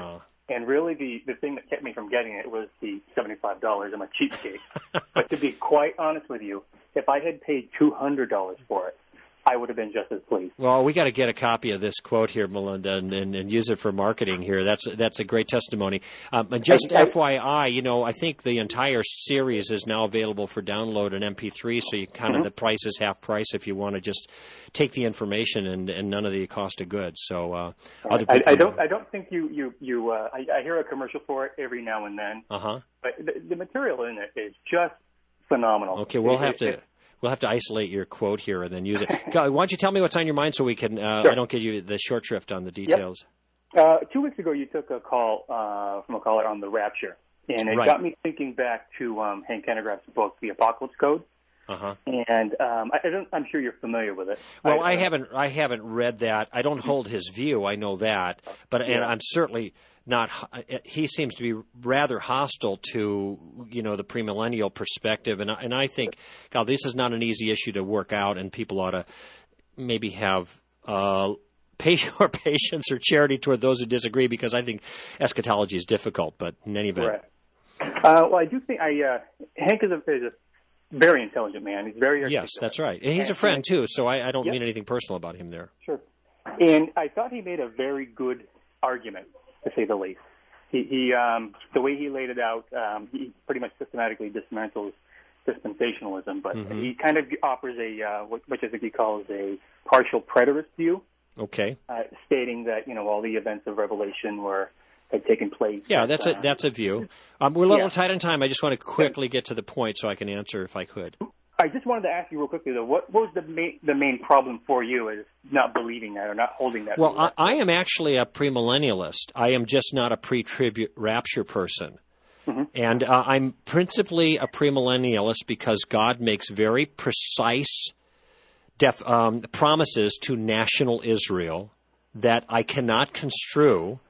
And really, the, the thing that kept me from getting it was the seventy-five dollars. I'm a cheapskate. But to be quite honest with you, if I had paid two hundred dollars for it, I would have been just as pleased. Well, we got to get a copy of this quote here, Melinda, and, and, and use it for marketing here. That's that's a great testimony. Um, and just I, I, F Y I, you know, I think the entire series is now available for download in M P three, so you kind of mm-hmm. the price is half price if you want to just take the information and, and none of the cost of goods. So uh, other I, I don't I don't think you you you uh, I, I hear a commercial for it every now and then. Uh huh. But the, the material in it is just phenomenal. Okay, we'll it, have it, to. It, We'll have to isolate your quote here and then use it. Why don't you tell me what's on your mind so we can, uh, sure. I don't give you the short shrift on the details. Yep. Uh, two weeks ago, you took a call uh, from a caller on the rapture, and it right. got me thinking back to um, Hank Hanegraaff's book, The Apocalypse Code. Uh-huh. And um, I, I don't, I'm sure you're familiar with it. Well, I, I haven't I haven't read that. I don't hold his view. I know that. But and I'm certainly not – he seems to be rather hostile to, you know, the premillennial perspective. And, and I think, God, this is not an easy issue to work out, and people ought to maybe have uh, patience or patience or charity toward those who disagree, because I think eschatology is difficult. But in any event. Right. Uh, well, I do think I uh, – Hank is a, is a very intelligent man. He's very articulate. Yes, that's right. And he's a friend, too, so I, I don't yep. mean anything personal about him there. Sure. And I thought he made a very good argument, to say the least. He, he um, the way he laid it out, um, he pretty much systematically dismantles dispensationalism, but mm-hmm. he kind of offers a, uh, which I think he calls a partial preterist view. Okay. Uh, stating that, you know, all the events of Revelation were had taken place. Yeah, at, that's uh, a that's a view. Um, we're a little yeah. tight on time. I just want to quickly get to the point so I can answer if I could. I just wanted to ask you real quickly, though, what, what was the main, the main problem for you as not believing that or not holding that? Well, I, I am actually a premillennialist. I am just not a pre-trib rapture person. Mm-hmm. And uh, I'm principally a premillennialist because God makes very precise def, um, promises to national Israel that I cannot construe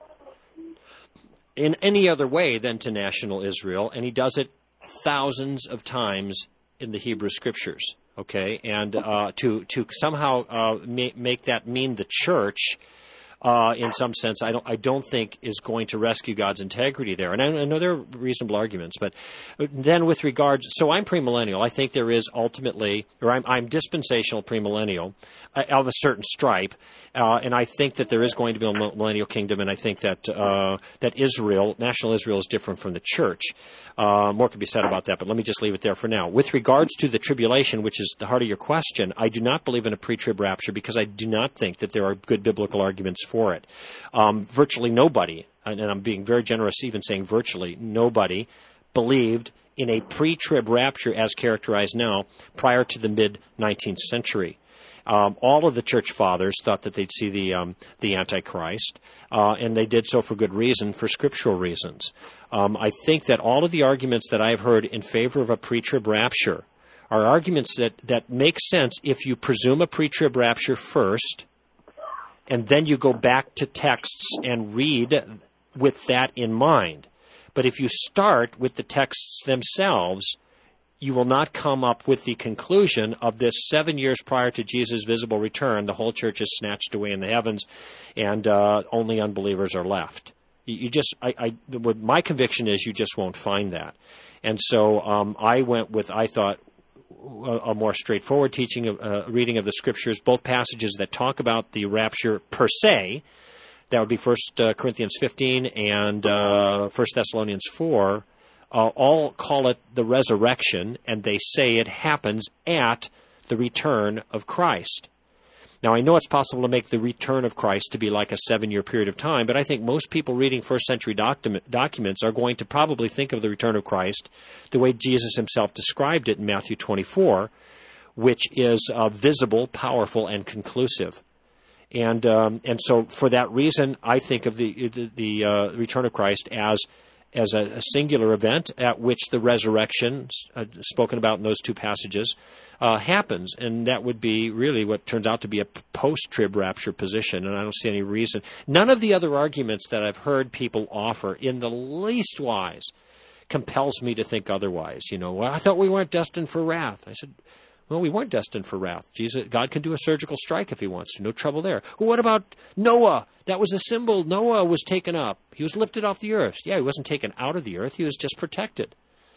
in any other way than to national Israel, and he does it thousands of times in the Hebrew Scriptures, okay? And uh, to to somehow uh, ma- make that mean the church, uh, in some sense, I don't I don't think is going to rescue God's integrity there. And I, I know there are reasonable arguments, but then with regards, so I'm premillennial. I think there is ultimately, or I'm, I'm dispensational premillennial uh, of a certain stripe, uh, and I think that there is going to be a millennial kingdom, and I think that uh, that Israel, national Israel, is different from the church. Uh, more could be said about that, but let me just leave it there for now. With regards to the tribulation, which is the heart of your question, I do not believe in a pre-trib rapture because I do not think that there are good biblical arguments for it. Um, virtually nobody, and I'm being very generous even saying virtually nobody, believed in a pre-trib rapture as characterized now prior to the mid-nineteenth century. Um, all of the church fathers thought that they'd see the um, the Antichrist, uh, and they did so for good reason, for scriptural reasons. Um, I think that all of the arguments that I've heard in favor of a pre-trib rapture are arguments that, that make sense if you presume a pre-trib rapture first, and then you go back to texts and read with that in mind. But if you start with the texts themselves, you will not come up with the conclusion of this seven years prior to Jesus' visible return, the whole church is snatched away in the heavens, and uh, only unbelievers are left. You, you just, I, I, what my conviction is, you just won't find that. And so um, I went with, I thought, a, a more straightforward teaching, of, uh, reading of the Scriptures, both passages that talk about the rapture per se. That would be First Corinthians fifteen and uh, First Thessalonians four. Uh, all call it the resurrection, and they say it happens at the return of Christ. Now, I know it's possible to make the return of Christ to be like a seven-year period of time, but I think most people reading first-century document, documents are going to probably think of the return of Christ the way Jesus himself described it in Matthew twenty-four, which is uh, visible, powerful, and conclusive. And um, and so, for that reason, I think of the the, the uh, return of Christ as as a, a singular event at which the resurrection, uh, spoken about in those two passages, uh, happens. And that would be really what turns out to be a post-trib rapture position, and I don't see any reason. None of the other arguments that I've heard people offer in the least wise compels me to think otherwise. You know, well, I thought we weren't destined for wrath. I said, Well, we weren't destined for wrath. Jesus, God can do a surgical strike if he wants to. No trouble there. Well, what about Noah? That was a symbol. Noah was taken up. He was lifted off the earth. Yeah, he wasn't taken out of the earth. He was just protected.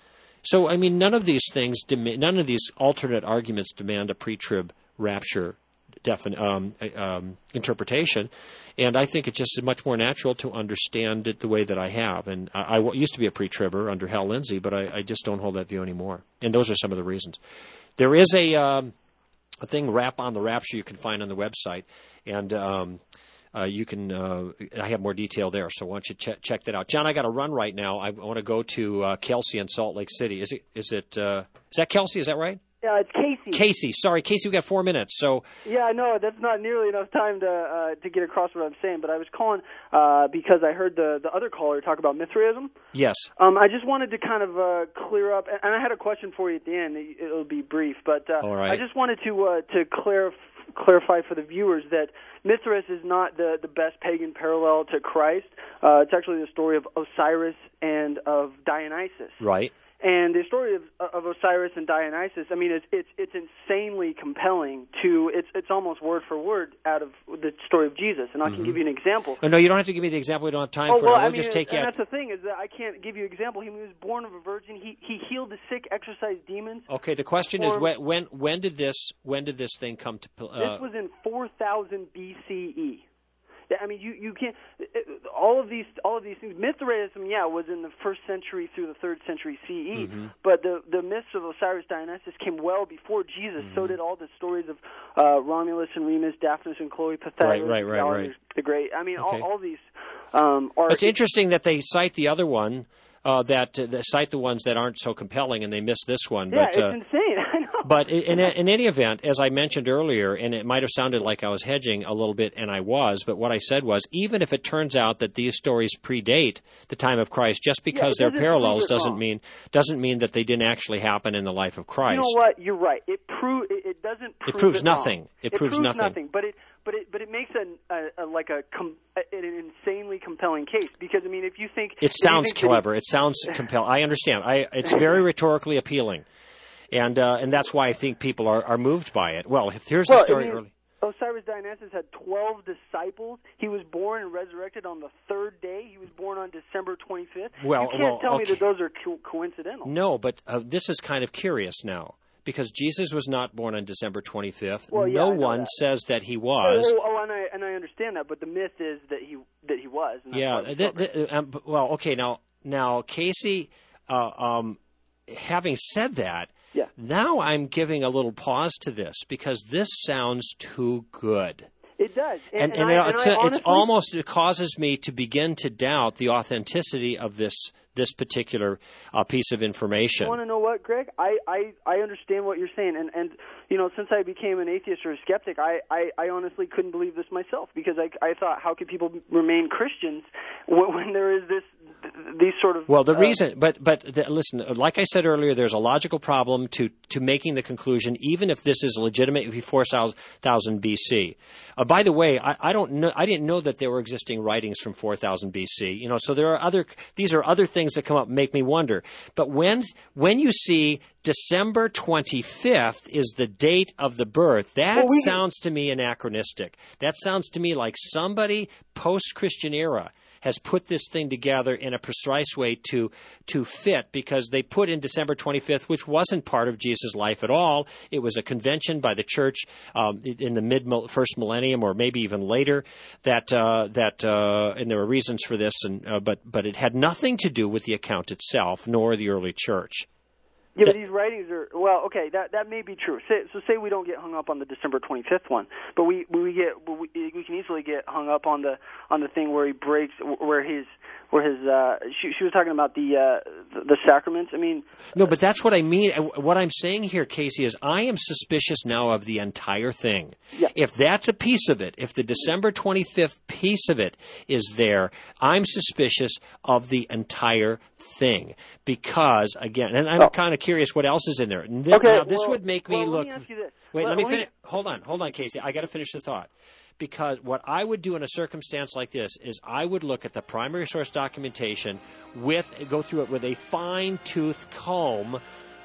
So, I mean, none of these things, dem- none of these alternate arguments demand a pre-trib rapture defin- um, um, interpretation. And I think it's just much more natural to understand it the way that I have. And I, I w- used to be a pre-tribber under Hal Lindsey, but I, I just don't hold that view anymore. And those are some of the reasons. There is a, um, a thing, Rap on the Rapture, you can find on the website. And um, uh, you can, uh, I have more detail there. So why don't you ch- check that out. John, I got to run right now. I want to go to uh, Kelsey in Salt Lake City. Is it, is it, uh, is that Kelsey? Is that right? Yeah, it's Casey. Casey, sorry, Casey, we got four minutes. So yeah, I know that's not nearly enough time to uh, to get across what I'm saying. But I was calling uh, because I heard the the other caller talk about Mithraism. Yes. Um, I just wanted to kind of uh, clear up, and I had a question for you at the end. It'll be brief, but uh, All right. I just wanted to uh, to clarify clarify for the viewers that Mithras is not the the best pagan parallel to Christ. Uh, it's actually the story of Osiris and of Dionysus. Right. And the story of, of Osiris and Dionysus, I mean, it's it's it's insanely compelling. To it's it's almost word for word out of the story of Jesus. And I can Mm-hmm. give you an example. Oh, no, you don't have to give me the example. We don't have time oh, for well, it. We'll I mean, just take and you. that's the thing is that I can't give you an example. He was born of a virgin. He he healed the sick, exorcised demons. Okay, the question is when when when did this when did this thing come to? Uh, this was in four thousand B C E. I mean, you, you can't. All of these, all of these things. Mithraism, yeah, was in the first century through the third century C E. Mm-hmm. But the the myths of Osiris Dionysus came well before Jesus. Mm-hmm. So did all the stories of uh, Romulus and Remus, Daphnis and Chloe, Pythagoras, Right, right, right, Alexander right. the Great. I mean, Okay. all, all these um, are. It's interesting that they cite the other one. Uh, that uh, they cite the ones that aren't so compelling, and they miss this one. Yeah, but, it's uh, insane. I know. But in, in any event, as I mentioned earlier, and it might have sounded like I was hedging a little bit, and I was, but what I said was, even if it turns out that these stories predate the time of Christ, just because yeah, they're parallels prove it doesn't wrong. mean doesn't mean that they didn't actually happen in the life of Christ. You know what? You're right. It pro- It, it doesn't. Prove It proves it wrong. nothing. It It proves nothing. nothing. But it but it but it makes a, a, a like a com- an insanely compelling case because I mean if you think It if you sounds think that he- clever. It sounds compelling. I understand. I, it's very rhetorically appealing, and uh, and that's why I think people are, are moved by it. Well, if here's well, the story I mean, early. Osiris Dionysus had twelve disciples. He was born and resurrected on the third day. He was born on December twenty-fifth. Well, you can't well, tell me okay. that those are co- coincidental. No, but uh, this is kind of curious now. Because Jesus was not born on December twenty-fifth. Well, yeah, no I know one that. says that he Oh, was. oh, oh, and I and I understand that, but the myth is that he that he was. And that's why Yeah. it was th- covered. th- um, b- well, okay. Now, now, Casey, uh, um, having said that, Yeah. now I'm giving a little pause to this because this sounds too good. It does, And, and, I, it, and I it's honestly, almost it causes me to begin to doubt the authenticity of this this particular uh, piece of information. You want to know what, Greg? I, I, I understand what you're saying, and, and you know, since I became an atheist or a skeptic, I, I, I honestly couldn't believe this myself because I, I thought, how could people remain Christians when, when there is this these sort of Well, the uh, reason, but but the, listen, like I said earlier, there's a logical problem to, to making the conclusion, even if this is legitimate before four thousand B C. Uh, by the way, I, I don't know, I didn't know that there were existing writings from four thousand B C. You know, so there are other, these are other things that come up and make me wonder. But when when you see December twenty-fifth is the date of the birth, that Well, we- sounds to me anachronistic. That sounds to me like somebody post-Christian era has put this thing together in a precise way to to fit, because they put in December twenty-fifth, which wasn't part of Jesus' life at all. It was a convention by the church um, in the mid first millennium, or maybe even later. That uh, that uh, and there were reasons for this, and uh, but but it had nothing to do with the account itself, nor the early church. Yeah, but these writings are well. Okay, that that may be true. Say, so say we don't get hung up on the December twenty-fifth one, but we we get we, we can easily get hung up on the on the thing where he breaks, where his where his uh, she she was talking about the uh, the, the sacraments. I mean, No, but that's what I mean. What I'm saying here, Casey, is I am suspicious now of the entire thing. Yeah. If that's a piece of it, if the December twenty-fifth piece of it is there, I'm suspicious of the entire thing. Because, again, and I'm Oh. kind of curious what else is in there. Th- Okay, now, this well- would make me well, look... let me ask you this. Wait, Let- let me let me- finish. Hold on, hold on, Casey. I got to finish the thought. Because what I would do in a circumstance like this is I would look at the primary source documentation with, go through it with a fine-tooth comb,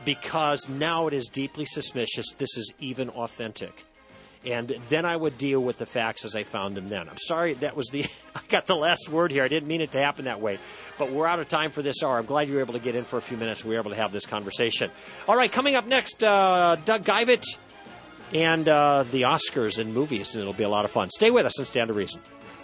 because now it is deeply suspicious this is even authentic. And then I would deal with the facts as I found them then. I'm sorry, that was the, I got the last word here. I didn't mean it to happen that way. But we're out of time for this hour. I'm glad you were able to get in for a few minutes. We were able to have this conversation. All right, coming up next, uh, Doug Geivett and uh, the Oscars and movies. And it'll be a lot of fun. Stay with us and Stand to Reason.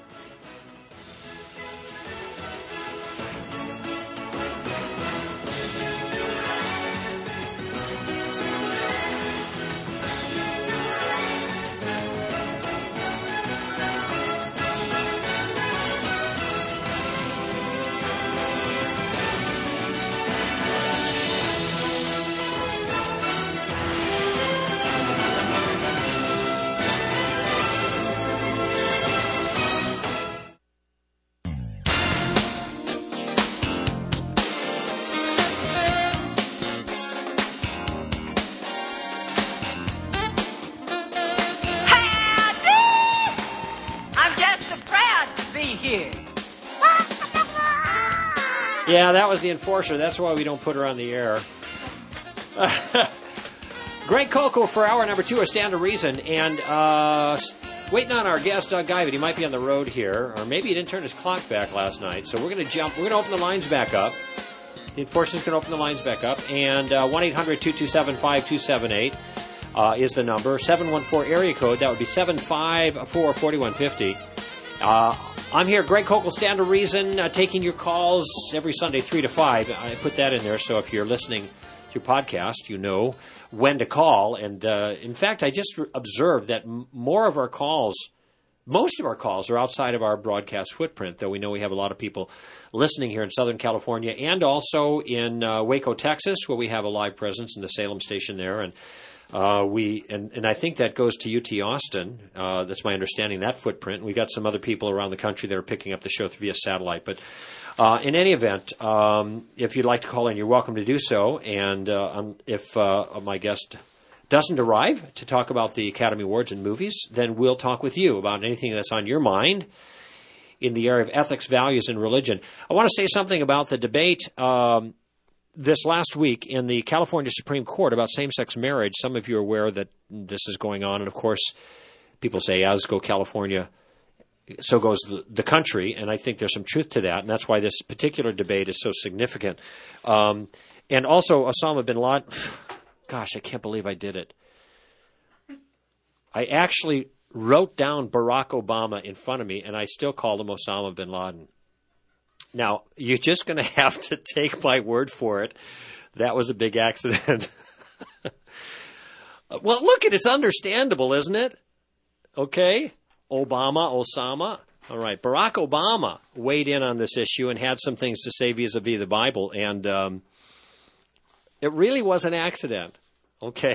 Yeah, that was the enforcer. That's why we don't put her on the air. Greg Koukl for hour number two of Stand to Reason. And uh, waiting on our guest, Doug Geivett. He might be on the road here. Or maybe he didn't turn his clock back last night. So we're going to jump. We're going to open the lines back up. The enforcer's going to open the lines back up. And uh, one eight hundred two two seven five two seven eight uh, is the number. seven one four area code. That would be seven five four, four one five zero. Uh, I'm here, Greg Koukl, Stand to Reason, uh, taking your calls every Sunday, three to five. I put that in there, so if you're listening to podcast, you know when to call. And, uh, in fact, I just re- observed that m- more of our calls, most of our calls are outside of our broadcast footprint, though we know we have a lot of people listening here in Southern California and also in uh, Waco, Texas, where we have a live presence in the Salem station there. And Uh, we and, and I think that goes to U T Austin. Uh, that's my understanding, that footprint. We got some other people around the country that are picking up the show via satellite. But uh, in any event, um, if you'd like to call in, you're welcome to do so. And uh, um, if uh, my guest doesn't arrive to talk about the Academy Awards and movies, then we'll talk with you about anything that's on your mind in the area of ethics, values, and religion. I want to say something about the debate Um, this last week in the California Supreme Court about same-sex marriage. Some of you are aware that this is going on. And, of course, people say, as go California, so goes the, the country. And I think there's some truth to that. And that's why this particular debate is so significant. Um, and also, Osama bin Laden, gosh, I can't believe I did it. I actually wrote down Barack Obama in front of me, and I still called him Osama bin Laden. Now, you're just going to have to take my word for it. That was a big accident. Well, look, it's understandable, isn't it? Okay. Obama, Osama. All right. Barack Obama weighed in on this issue and had some things to say vis-a-vis the Bible. And um, it really was an accident. Okay.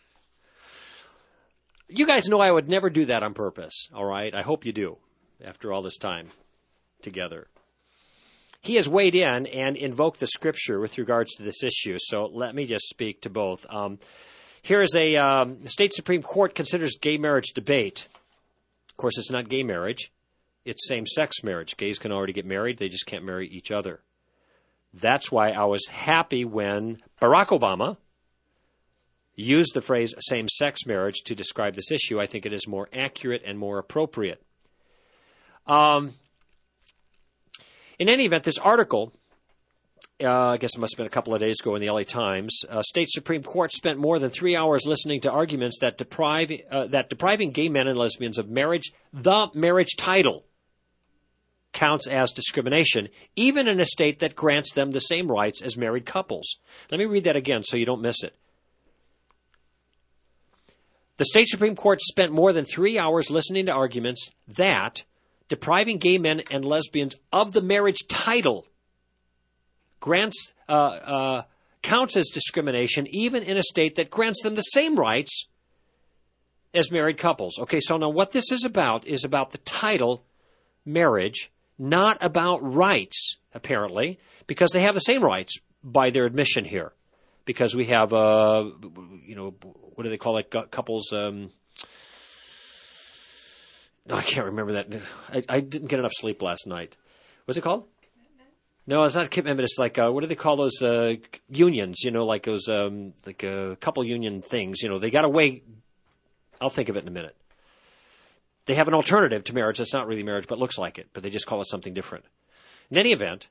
You guys know I would never do that on purpose. All right. I hope you do after all this time together. He has weighed in and invoked the Scripture with regards to this issue, so let me just speak to both. Um, here is a um, the state Supreme Court considers gay marriage debate. Of course, it's not gay marriage. It's same-sex marriage. Gays can already get married. They just can't marry each other. That's why I was happy when Barack Obama used the phrase same-sex marriage to describe this issue. I think it is more accurate and more appropriate. Um... In any event, this article, uh, I guess it must have been a couple of days ago in the L A Times, uh, state Supreme Court spent more than three hours listening to arguments that deprive uh, that depriving gay men and lesbians of marriage, the marriage title, counts as discrimination, even in a state that grants them the same rights as married couples. Let me read that again so you don't miss it. The state Supreme Court spent more than three hours listening to arguments that depriving gay men and lesbians of the marriage title grants uh, uh, counts as discrimination, even in a state that grants them the same rights as married couples. Okay, so now what this is about is about the title marriage, not about rights, apparently, because they have the same rights by their admission here. Because we have, uh, you know, what do they call it, couples... Um, No, I can't remember that. I, I didn't get enough sleep last night. What's it called? Commitment. No, it's not commitment. It's like, uh, what do they call those uh, unions? You know, like those, um, like a couple union things. You know, they got a way. I'll think of it in a minute. They have an alternative to marriage that's not really marriage, but looks like it, but they just call it something different. In any event,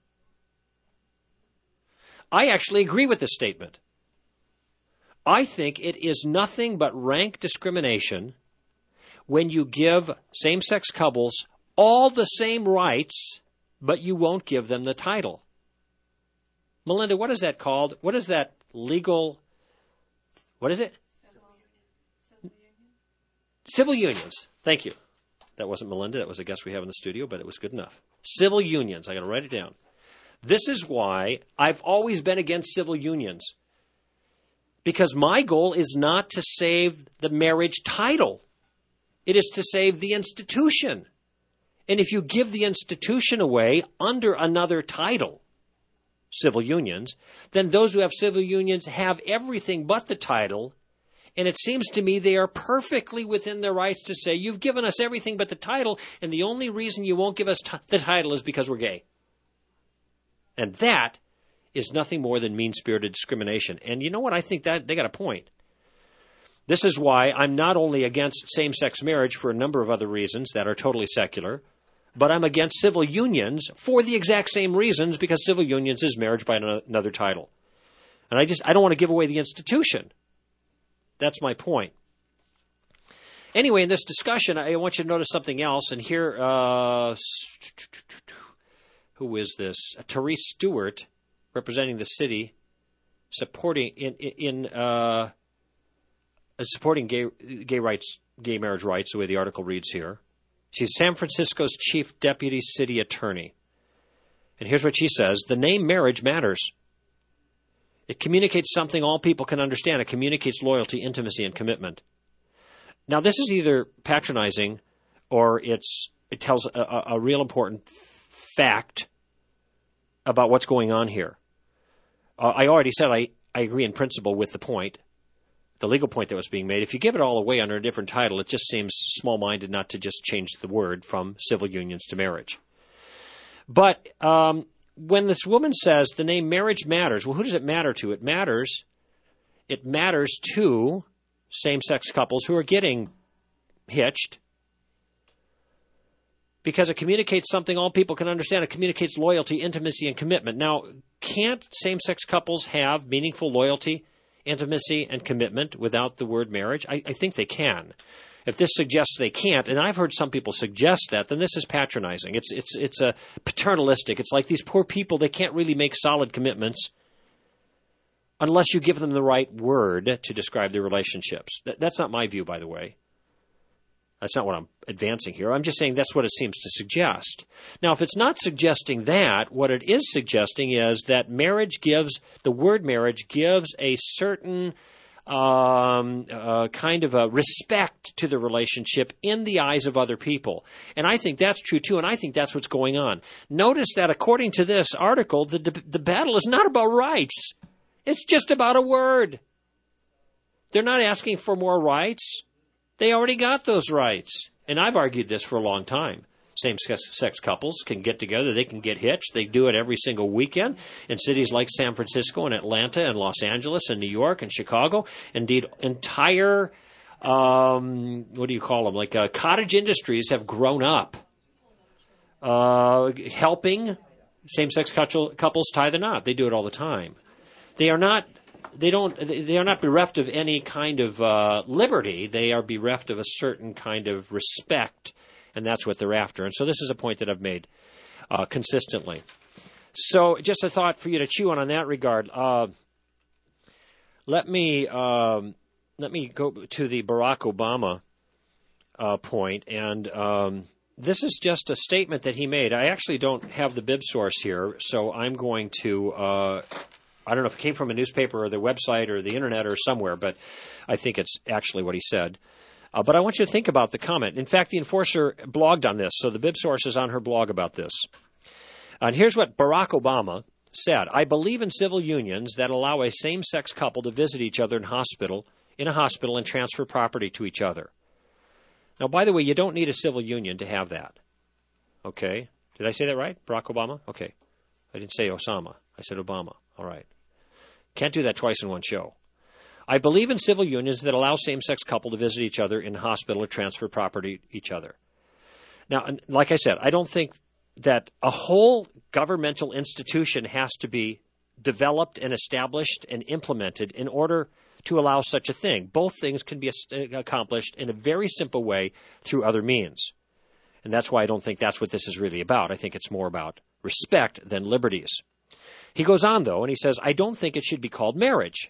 I actually agree with this statement. I think it is nothing but rank discrimination when you give same-sex couples all the same rights, but you won't give them the title. Melinda, what is that called? What is that legal, what is it? Civil unions. Civil unions. Thank you. That wasn't Melinda. That was a guest we have in the studio, but it was good enough. Civil unions. I got to write it down. This is why I've always been against civil unions. Because my goal is not to save the marriage title. It is to save the institution. And if you give the institution away under another title, civil unions, then those who have civil unions have everything but the title. And it seems to me they are perfectly within their rights to say, you've given us everything but the title, and the only reason you won't give us t- the title is because we're gay. And that is nothing more than mean-spirited discrimination. And you know what? I think that they got a point. This is why I'm not only against same-sex marriage for a number of other reasons that are totally secular, but I'm against civil unions for the exact same reasons, because civil unions is marriage by another title. And I just I don't want to give away the institution. That's my point. Anyway, in this discussion, I want you to notice something else. And here, uh, who is this? Uh, Therese Stewart, representing the city, supporting in in uh, supporting gay gay rights, gay marriage rights. The way the article reads here, she's San Francisco's chief deputy city attorney, and here's what she says: the name marriage matters. It communicates something all people can understand. It communicates loyalty, intimacy, and commitment. Now, this is either patronizing or it's it tells a, a, a real important fact about what's going on here. Uh, I already said I, I agree in principle with the point, the legal point that was being made. If you give it all away under a different title, it just seems small-minded not to just change the word from civil unions to marriage. But um, when this woman says the name marriage matters, well, who does it matter to? It matters. It matters to same-sex couples who are getting hitched because it communicates something all people can understand. It communicates loyalty, intimacy, and commitment. Now, can't same-sex couples have meaningful loyalty, intimacy, and commitment without the word marriage? I, I think they can. If this suggests they can't, and I've heard some people suggest that, then this is patronizing. It's it's it's a paternalistic. It's like these poor people, they can't really make solid commitments unless you give them the right word to describe their relationships. That, that's not my view, by the way. That's not what I'm advancing here. I'm just saying that's what it seems to suggest. Now, if it's not suggesting that, what it is suggesting is that marriage gives, the word marriage gives a certain um, uh, kind of a respect to the relationship in the eyes of other people. And I think that's true, too, and I think that's what's going on. Notice that according to this article, the, the battle is not about rights. It's just about a word. They're not asking for more rights. They already got those rights. And I've argued this for a long time. Same-sex couples can get together. They can get hitched. They do it every single weekend in cities like San Francisco and Atlanta and Los Angeles and New York and Chicago. Indeed, entire, um, what do you call them, like uh, cottage industries have grown up uh, helping same-sex couples tie the knot. They do it all the time. They are not... They don't. They are not bereft of any kind of uh, liberty. They are bereft of a certain kind of respect, and that's what they're after. And so this is a point that I've made uh, consistently. So just a thought for you to chew on in that regard. Uh, let me um, let me go to the Barack Obama uh, point, and um, this is just a statement that he made. I actually don't have the bib source here, so I'm going to. Uh, I don't know if it came from a newspaper or the website or the internet or somewhere, but I think it's actually what he said. Uh, but I want you to think about the comment. In fact, the Enforcer blogged on this, so the bib source is on her blog about this. And here's what Barack Obama said. I believe in civil unions that allow a same-sex couple to visit each other in hospital, in a hospital and transfer property to each other. Now, by the way, you don't need a civil union to have that. Okay? Did I say that right? Barack Obama? Okay. I didn't say Osama. I said Obama. All right. Can't do that twice in one show. I believe in civil unions that allow same-sex couples to visit each other in the hospital or transfer property to each other. Now, like I said, I don't think that a whole governmental institution has to be developed and established and implemented in order to allow such a thing. Both things can be accomplished in a very simple way through other means. And that's why I don't think that's what this is really about. I think it's more about respect than liberties. He goes on, though, and he says, I don't think it should be called marriage.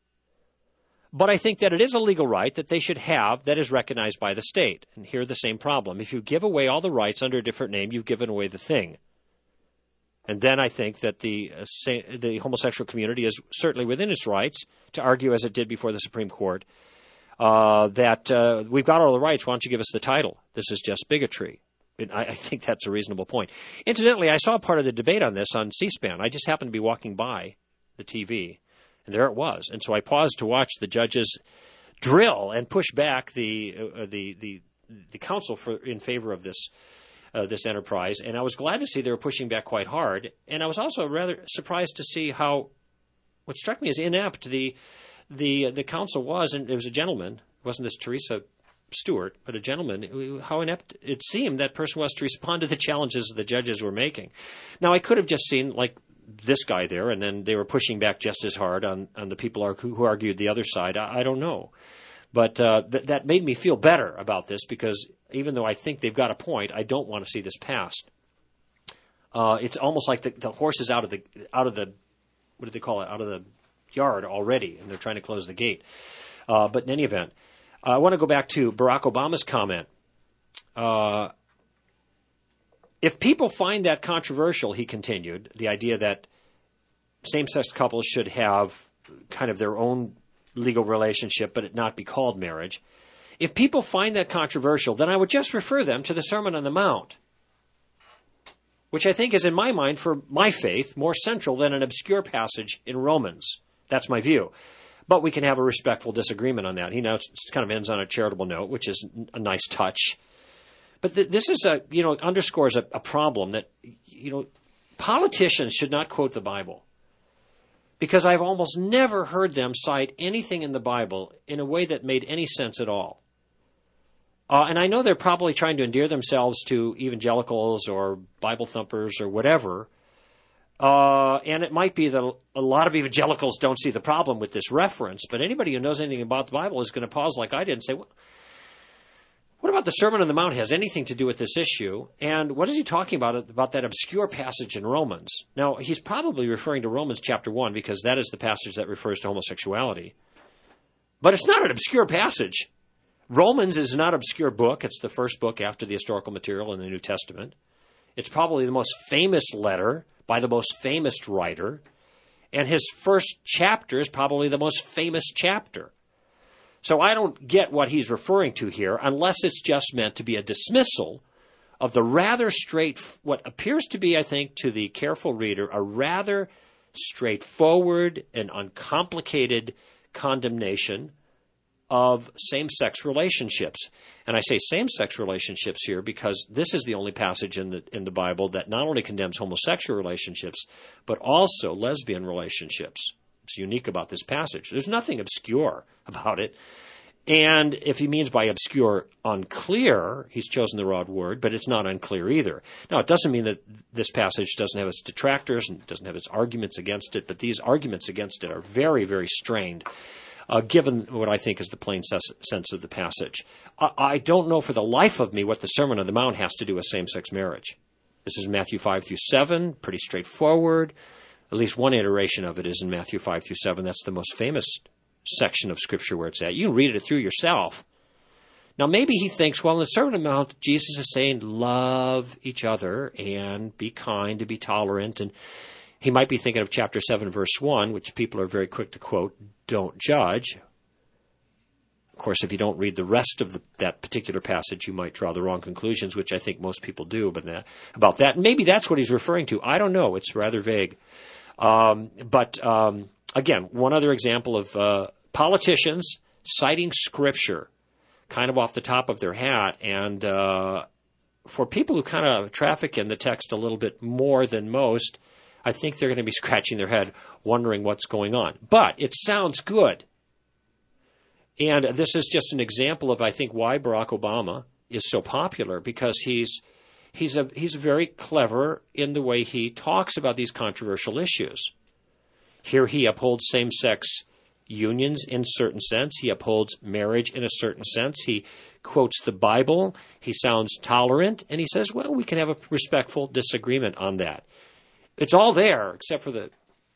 But I think that it is a legal right that they should have that is recognized by the state. And here the same problem. If you give away all the rights under a different name, you've given away the thing. And then I think that the uh, say, the homosexual community is certainly within its rights to argue, as it did before the Supreme Court, uh, that uh, we've got all the rights, why don't you give us the title? This is just bigotry. And I, I think that's a reasonable point. Incidentally, I saw part of the debate on this on C-SPAN. I just happened to be walking by the T V. And there it was. And so I paused to watch the judges drill and push back the uh, the, the the counsel for in favor of this uh, this enterprise. And I was glad to see they were pushing back quite hard. And I was also rather surprised to see how what struck me as inept the the the counsel was. And it was a gentleman. It wasn't this Teresa Stewart, but a gentleman. How inept it seemed that person was to respond to the challenges the judges were making. Now I could have just seen like this guy there, and then they were pushing back just as hard on, on the people who argued the other side. I, I don't know. But uh, th- that made me feel better about this because even though I think they've got a point, I don't want to see this passed. Uh, it's almost like the, the horse is out of the, out of the, what do they call it, out of the yard already, and they're trying to close the gate. Uh, but in any event, uh, I want to go back to Barack Obama's comment. Uh If people find that controversial, he continued, the idea that same-sex couples should have kind of their own legal relationship, but it not be called marriage. If people find that controversial, then I would just refer them to the Sermon on the Mount, which I think is, in my mind, for my faith, more central than an obscure passage in Romans. That's my view. But we can have a respectful disagreement on that. He now kind of ends on a charitable note, which is a nice touch. But th- this is a, you know, underscores a, a problem that, you know, politicians should not quote the Bible. Because I've almost never heard them cite anything in the Bible in a way that made any sense at all. Uh, and I know they're probably trying to endear themselves to evangelicals or Bible thumpers or whatever. Uh, and it might be that a lot of evangelicals don't see the problem with this reference. But anybody who knows anything about the Bible is going to pause like I did and say, well, what about the Sermon on the Mount has anything to do with this issue? And what is he talking about about that obscure passage in Romans? Now, he's probably referring to Romans chapter one because that is the passage that refers to homosexuality. But it's not an obscure passage. Romans is not an obscure book. It's the first book after the historical material in the New Testament. It's probably the most famous letter by the most famous writer. And his first chapter is probably the most famous chapter. So I don't get what he's referring to here unless it's just meant to be a dismissal of the rather straight, what appears to be, I think, to the careful reader, a rather straightforward and uncomplicated condemnation of same-sex relationships. And I say same-sex relationships here because this is the only passage in the in the Bible that not only condemns homosexual relationships, but also lesbian relationships. It's unique about this passage. There's nothing obscure about it. And if he means by obscure unclear, he's chosen the wrong word, but it's not unclear either. Now, it doesn't mean that this passage doesn't have its detractors and doesn't have its arguments against it, but these arguments against it are very, very strained, uh, given what I think is the plain sense of the passage. I, I don't know for the life of me what the Sermon on the Mount has to do with same-sex marriage. This is Matthew five through seven, pretty straightforward. At least one iteration of it is in Matthew five through seven. That's the most famous section of Scripture where it's at. You can read it through yourself. Now, maybe he thinks, well, in the Sermon on the Mount, Jesus is saying, love each other and be kind and be tolerant. And he might be thinking of chapter seven, verse one, which people are very quick to quote, don't judge. Of course, if you don't read the rest of the, that particular passage, you might draw the wrong conclusions, which I think most people do but that, about that. And maybe that's what he's referring to. I don't know. It's rather vague. Um, but, um, again, one other example of uh, politicians citing Scripture kind of off the top of their hat. And uh, for people who kind of traffic in the text a little bit more than most, I think they're going to be scratching their head wondering what's going on. But it sounds good. And this is just an example of, I think, why Barack Obama is so popular, because he's he's a he's very clever in the way he talks about these controversial issues. Here he upholds same-sex unions in a certain sense. He upholds marriage in a certain sense. He quotes the Bible. He sounds tolerant, and he says, well, we can have a respectful disagreement on that. It's all there except for the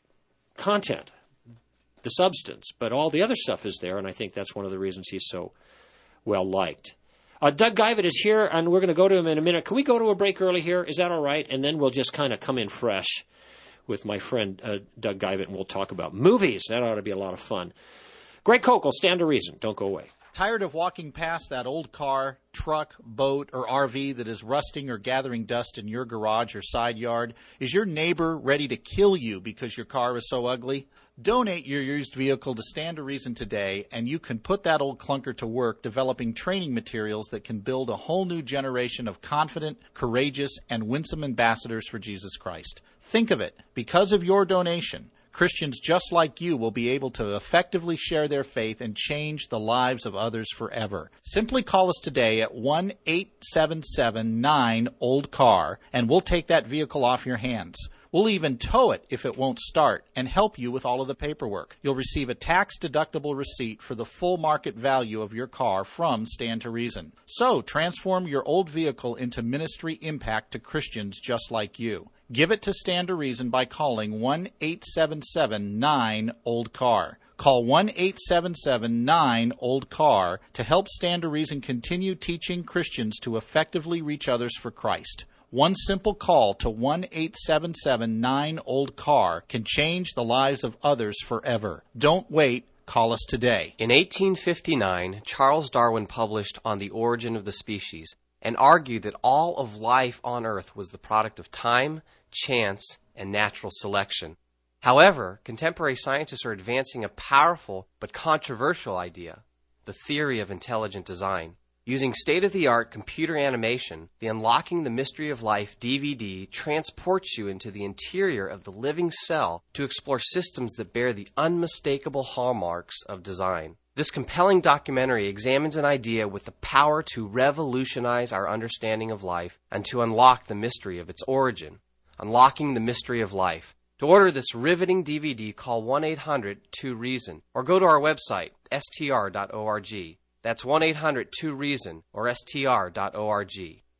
content, the substance, but all the other stuff is there, and I think that's one of the reasons he's so well liked. Uh, Doug Geivett is here, and we're going to go to him in a minute. Can we go to a break early here? Is that all right? And then we'll just kind of come in fresh with my friend uh, Doug Geivett, and we'll talk about movies. That ought to be a lot of fun. Greg Kokel, Stand to Reason. Don't go away. Tired of walking past that old car, truck, boat, or R V that is rusting or gathering dust in your garage or side yard? Is your neighbor ready to kill you because your car is so ugly? Donate your used vehicle to Stand to Reason today, and you can put that old clunker to work developing training materials that can build a whole new generation of confident, courageous, and winsome ambassadors for Jesus Christ. Think of it. Because of your donation, Christians just like you will be able to effectively share their faith and change the lives of others forever. Simply call us today at one eight seven seven nine old car, and we'll take that vehicle off your hands. We'll even tow it if it won't start and help you with all of the paperwork. You'll receive a tax-deductible receipt for the full market value of your car from Stand to Reason. So transform your old vehicle into ministry impact to Christians just like you. Give it to Stand to Reason by calling one eight seven seven nine old car. Call one eight seven seven nine old car to help Stand to Reason continue teaching Christians to effectively reach others for Christ. One simple call to one eight seven seven nine old car can change the lives of others forever. Don't wait. Call us today. In eighteen fifty-nine, Charles Darwin published On the Origin of the Species and argued that all of life on Earth was the product of time, chance, and natural selection. However, contemporary scientists are advancing a powerful but controversial idea, the theory of intelligent design. Using state-of-the-art computer animation, the Unlocking the Mystery of Life D V D transports you into the interior of the living cell to explore systems that bear the unmistakable hallmarks of design. This compelling documentary examines an idea with the power to revolutionize our understanding of life and to unlock the mystery of its origin. Unlocking the Mystery of Life. To order this riveting D V D, call one eight hundred two reason or go to our website, S T R dot org. That's one eight hundred two reason or S T R dot org.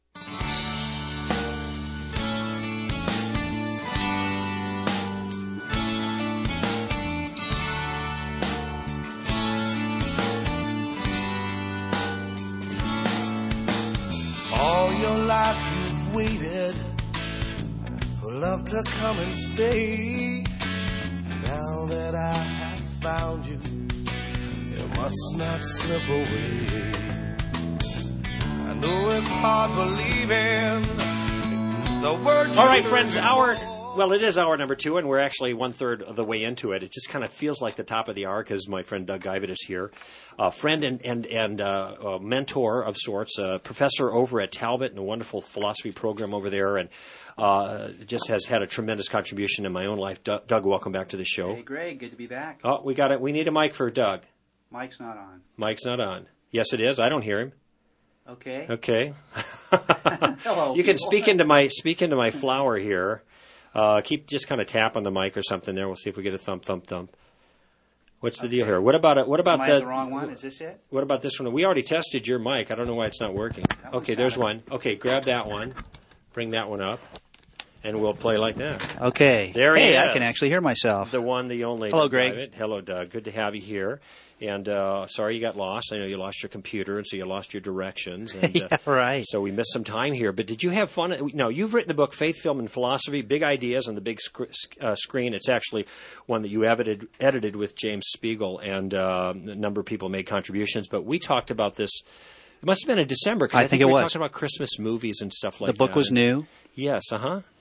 All your life you've waited for love to come and stay. And now that I have found you, you must not slip away. I know it's hard believing the words. All right, friends, hour, well, it is hour number two, and we're actually one-third of the way into it. It just kind of feels like the top of the hour because my friend Doug Geivett is here. A friend and, and, and uh, a mentor of sorts, a professor over at Talbot in a wonderful philosophy program over there, and uh, just has had a tremendous contribution in my own life. Doug, Doug, welcome back to the show. Hey, Greg, good to be back. Oh, we got it. We need a mic for Doug. Mike's not on. Mike's not on. Yes, it is. I don't hear him. Okay. Okay. Hello. You can people. speak into my speak into my flower here. Uh, keep just kind of tap on the mic or something there. We'll see if we get a thump, thump, thump. What's the Okay. deal here? What about it? What about Am I the, the wrong one? Is this it? What about this one? We already tested your mic. I don't know why it's not working. That one Okay, there's sounded- one. Okay, grab that one. Bring that one up, and we'll play like that. Okay. There he hey, is. I can actually hear myself. The one, the only. Hello, Doug Greg. Geivett. Hello, Doug. Good to have you here. And uh, sorry you got lost. I know you lost your computer, and so you lost your directions. And, uh, Yeah, right. So we missed some time here. But did you have fun? No, you've written the book Faith, Film, and Philosophy, Big Ideas on the Big sc- uh, Screen. It's actually one that you edited, edited with James Spiegel, and uh, a number of people made contributions. But we talked about this. It must have been in December. 'Cause I I, think we it were was. talking about Christmas movies and stuff like The that. book was And- new. Yes, uh-huh.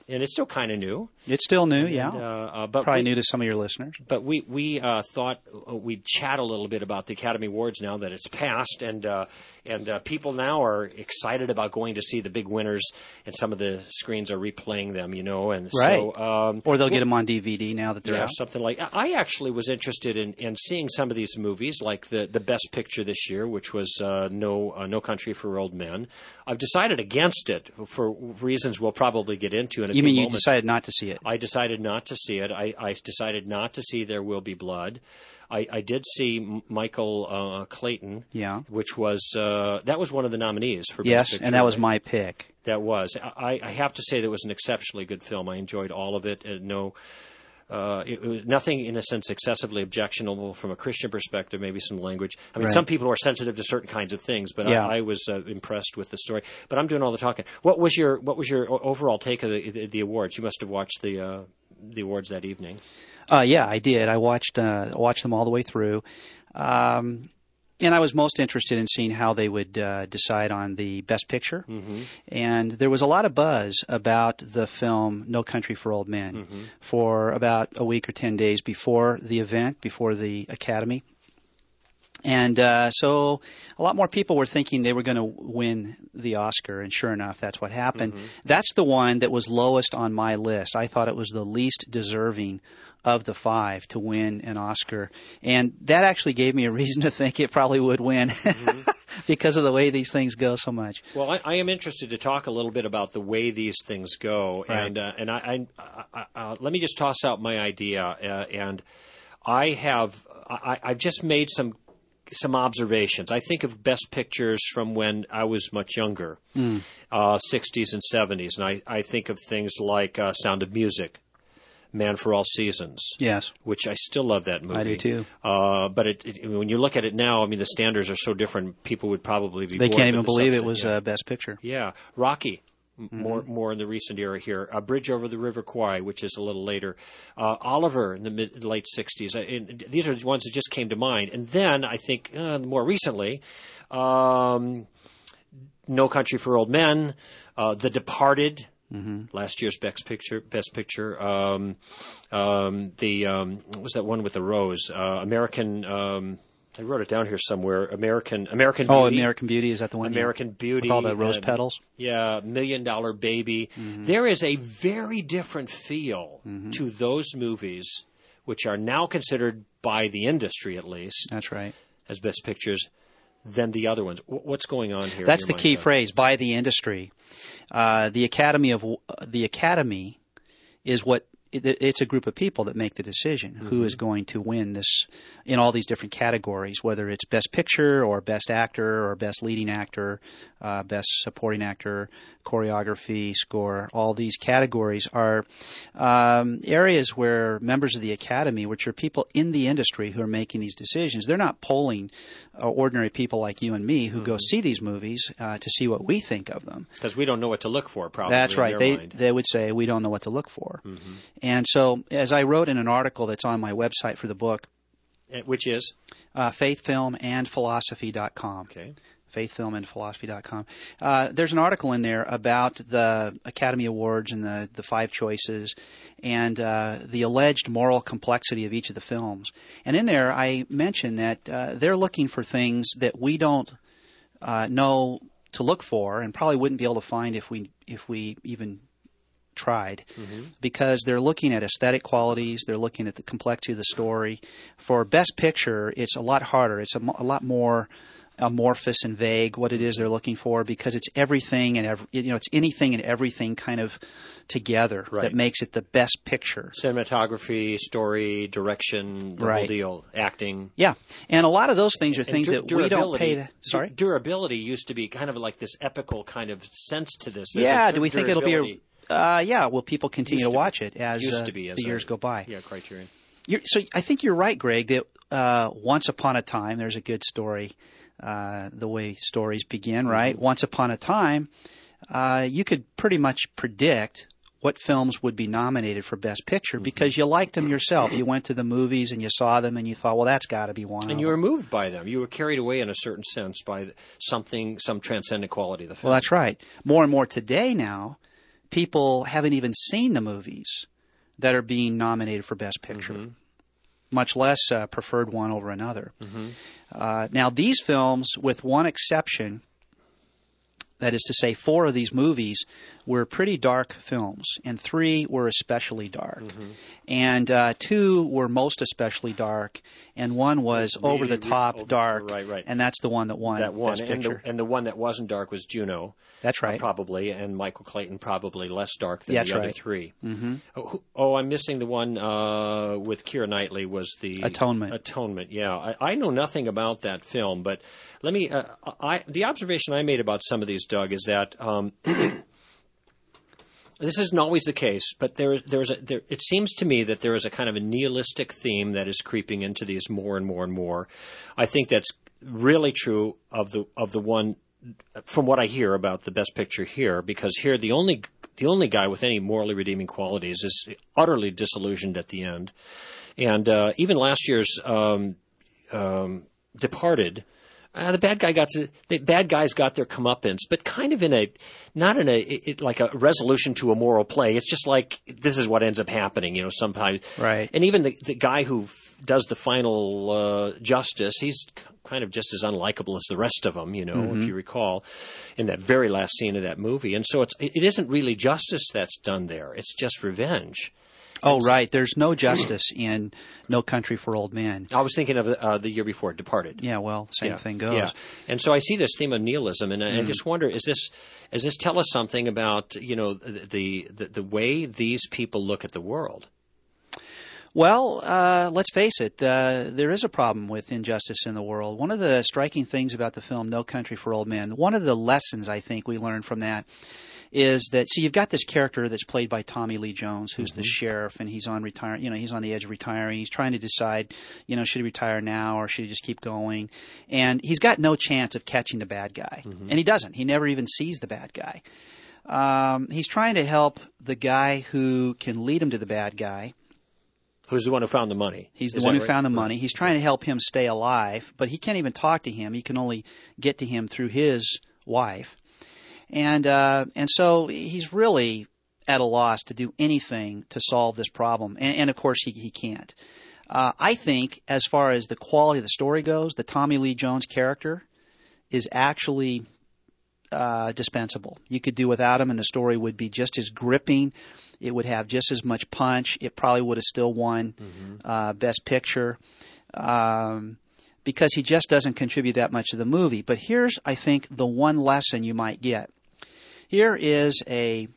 and it's still kind of new. It's still new, And, yeah. uh, uh, but Probably we- new to some of your listeners. But we we uh, thought uh, we'd chat a little bit about the Academy Awards now that it's passed, and uh, and uh, people now are excited about going to see the big winners, and some of the screens are replaying them, you know, and Right. so um, Or they'll get them on D V D now that they're yeah, out. something like. I actually was interested in, in seeing some of these movies, like the, the Best Picture this year, which was uh, No uh, No Country for Old Men. I've decided against it for reasons we'll probably get into in a You few mean you moments. decided not to see it? I decided not to see it. I, I decided not to see There Will Be Blood. I, I did see M- Michael uh, Clayton, Yeah. which was uh, that was one of the nominees for Best Yes, Picture. and that was right? my pick. That was. I, I have to say that was an exceptionally good film. I enjoyed all of it. Uh, no, uh, it, it was nothing in a sense excessively objectionable from a Christian perspective. Maybe some language. I mean, Right. some people are sensitive to certain kinds of things, but Yeah. I, I was uh, impressed with the story. But I'm doing all the talking. What was your What was your o- overall take of the, the, the awards? You must have watched the uh, the awards that evening. Uh, yeah, I did. I watched uh, watched them all the way through. Um, and I was most interested in seeing how they would uh, decide on the Best Picture. Mm-hmm. And there was a lot of buzz about the film No Country for Old Men Mm-hmm. for about a week or ten days before the event, before the Academy. And uh, so a lot more people were thinking they were going to win the Oscar, and sure enough, that's what happened. Mm-hmm. That's the one that was lowest on my list. I thought it was the least deserving of the five to win an Oscar. And that actually gave me a reason to think it probably would win Mm-hmm. because of the way these things go so much. Well, I, I am interested to talk a little bit about the way these things go, Right. and uh, and I, I, I uh, let me just toss out my idea, uh, and I have I, I've just made some some observations. I think of best pictures from when I was much younger, Mm. uh, sixties and seventies, and I, I think of things like uh, Sound of Music, Man for All Seasons. Yes. Which I still love that movie. I do too. Uh, but it, it, when you look at it now, I mean, the standards are so different. People would probably be They bored can't with even the believe it substance. was Yeah. uh, Best Picture. Yeah, Rocky, m Mm-hmm. more more in the recent era here. A Bridge Over the River Kwai, which is a little later. Uh, Oliver in the mid late sixties. Uh, and these are the ones that just came to mind. And then I think uh, more recently, um, No Country for Old Men, uh, The Departed. Mm-hmm. Last year's Best Picture, Best Picture. Um, um, the um, what was that one with the rose? Uh, American. Um, I wrote it down here somewhere. American American Beauty. Oh, American Beauty, is that the one? Yeah. American Beauty. With all the rose and- petals? Yeah, Million Dollar Baby. Mm-hmm. There is a very different feel to those movies, which are now considered by the industry, at least, That's right. as best pictures, than the other ones. W- What's going on here? in That's your the mind, key Doug? phrase, by the industry. Uh, the Academy of uh, the Academy is what it, it's a group of people that make the decision Mm-hmm. who is going to win this in all these different categories, whether it's Best Picture or Best Actor or Best Leading Actor, uh, Best Supporting Actor, choreography, score. All these categories are um, areas where members of the Academy, which are people in the industry who are making these decisions, they're not polling uh, ordinary people like you and me who go see these movies uh, to see what we think of them. Because we don't know what to look for, probably. That's in right. their They mind. they would say we don't know what to look for. And so, as I wrote in an article that's on my website for the book, Uh, Which is? uh, faith film and philosophy dot com. Okay. faith film and philosophy dot com. Uh, there's an article in there about the Academy Awards and the, the five choices and uh, the alleged moral complexity of each of the films. And in there, I mentioned that uh, they're looking for things that we don't uh, know to look for and probably wouldn't be able to find if we if we even tried, because they're looking at aesthetic qualities, they're looking at the complexity of the story. For Best Picture, it's a lot harder. It's a, mo- a lot more amorphous and vague what it is they're looking for, because it's everything and every, you know it's anything and everything kind of together Right. that makes it the best picture. Cinematography, story, direction, the whole Right. deal, acting. Yeah, and a lot of those things are And things du- that we don't pay. The, du- sorry. Durability used to be kind of like this epical kind of sense to this. There's Yeah, a do we think it'll be durability. a? Uh, yeah, will people continue Used to to be. watch it as Used uh, to be as the years a- go by? Yeah, criterion. You're, so I think you're right, Greg, that uh, once upon a time, there's a good story, uh, the way stories begin, right? Mm-hmm. Once upon a time, uh, you could pretty much predict what films would be nominated for Best Picture Mm-hmm. because you liked them yourself. You went to the movies and you saw them and you thought, well, that's got to be one of And them. you were moved by them. You were carried away in a certain sense by something, some transcendent quality of the film. Well, that's right. More and more today now, people haven't even seen the movies that are being nominated for Best Picture, mm-hmm. much less uh, preferred one over another. Mm-hmm. Uh, now, these films, with one exception, that is to say, four of these movies were pretty dark films, and three were especially dark. Mm-hmm. And uh, two were most especially dark, and one was really, over-the-top really, over, dark, right, right. and that's the one that won that won. Best and Picture. The, and the one that wasn't dark was Juno. That's right. Uh, probably, and Michael Clayton probably less dark than that's the other right. three. Mm-hmm. Oh, oh, I'm missing the one uh, with Keira Knightley was the Atonement. Atonement, yeah. I, I know nothing about that film, but let me. Uh, I the observation I made about some of these, Doug, is that. Um, This isn't always the case, but there, there's a, there, it seems to me that there is a kind of a nihilistic theme that is creeping into these more and more and more. I think that's really true of the of the one, from what I hear about the Best Picture here, because here the only the only guy with any morally redeeming qualities is utterly disillusioned at the end, and uh, even last year's um, um, Departed. Uh, the bad guy got to, the bad guys got their comeuppance, but kind of in a, not in a, it, like a resolution to a moral play. It's just like, this is what ends up happening, you know, sometimes. Right. And even the, the guy who f- does the final uh, justice, he's kind of just as unlikable as the rest of them, you know, mm-hmm. if you recall, in that very last scene of that movie. And so it's, it isn't really justice that's done there. It's just revenge. Oh, right. There's no justice in No Country for Old Men. I was thinking of uh, the year before, Departed. Yeah, well, same yeah. thing goes. Yeah. And so I see this theme of nihilism, and mm. I just wonder, is this does this tell us something about, you know, the the, the way these people look at the world? Well, uh, let's face it, uh, there is a problem with injustice in the world. One of the striking things about the film No Country for Old Men, one of the lessons I think we learned from that, is that, see, you've got this character that's played by Tommy Lee Jones, who's mm-hmm. the sheriff, and he's on retire, you know, he's on the edge of retiring. He's trying to decide, you know, should he retire now or should he just keep going? And he's got no chance of catching the bad guy, mm-hmm. and he doesn't. He never even sees the bad guy. Um, he's trying to help the guy who can lead him to the bad guy. Who's the one who found the money? He's the Is one who right? found the money. He's trying to help him stay alive, but he can't even talk to him. He can only get to him through his wife. And uh, and so he's really at a loss to do anything to solve this problem. And, and of course, he, he can't. Uh, I think as far as the quality of the story goes, the Tommy Lee Jones character is actually uh, dispensable. You could do without him, and the story would be just as gripping. It would have just as much punch. It probably would have still won mm-hmm. uh, Best Picture. Um because he just doesn't contribute that much to the movie. But here's, I think, the one lesson you might get. Here is a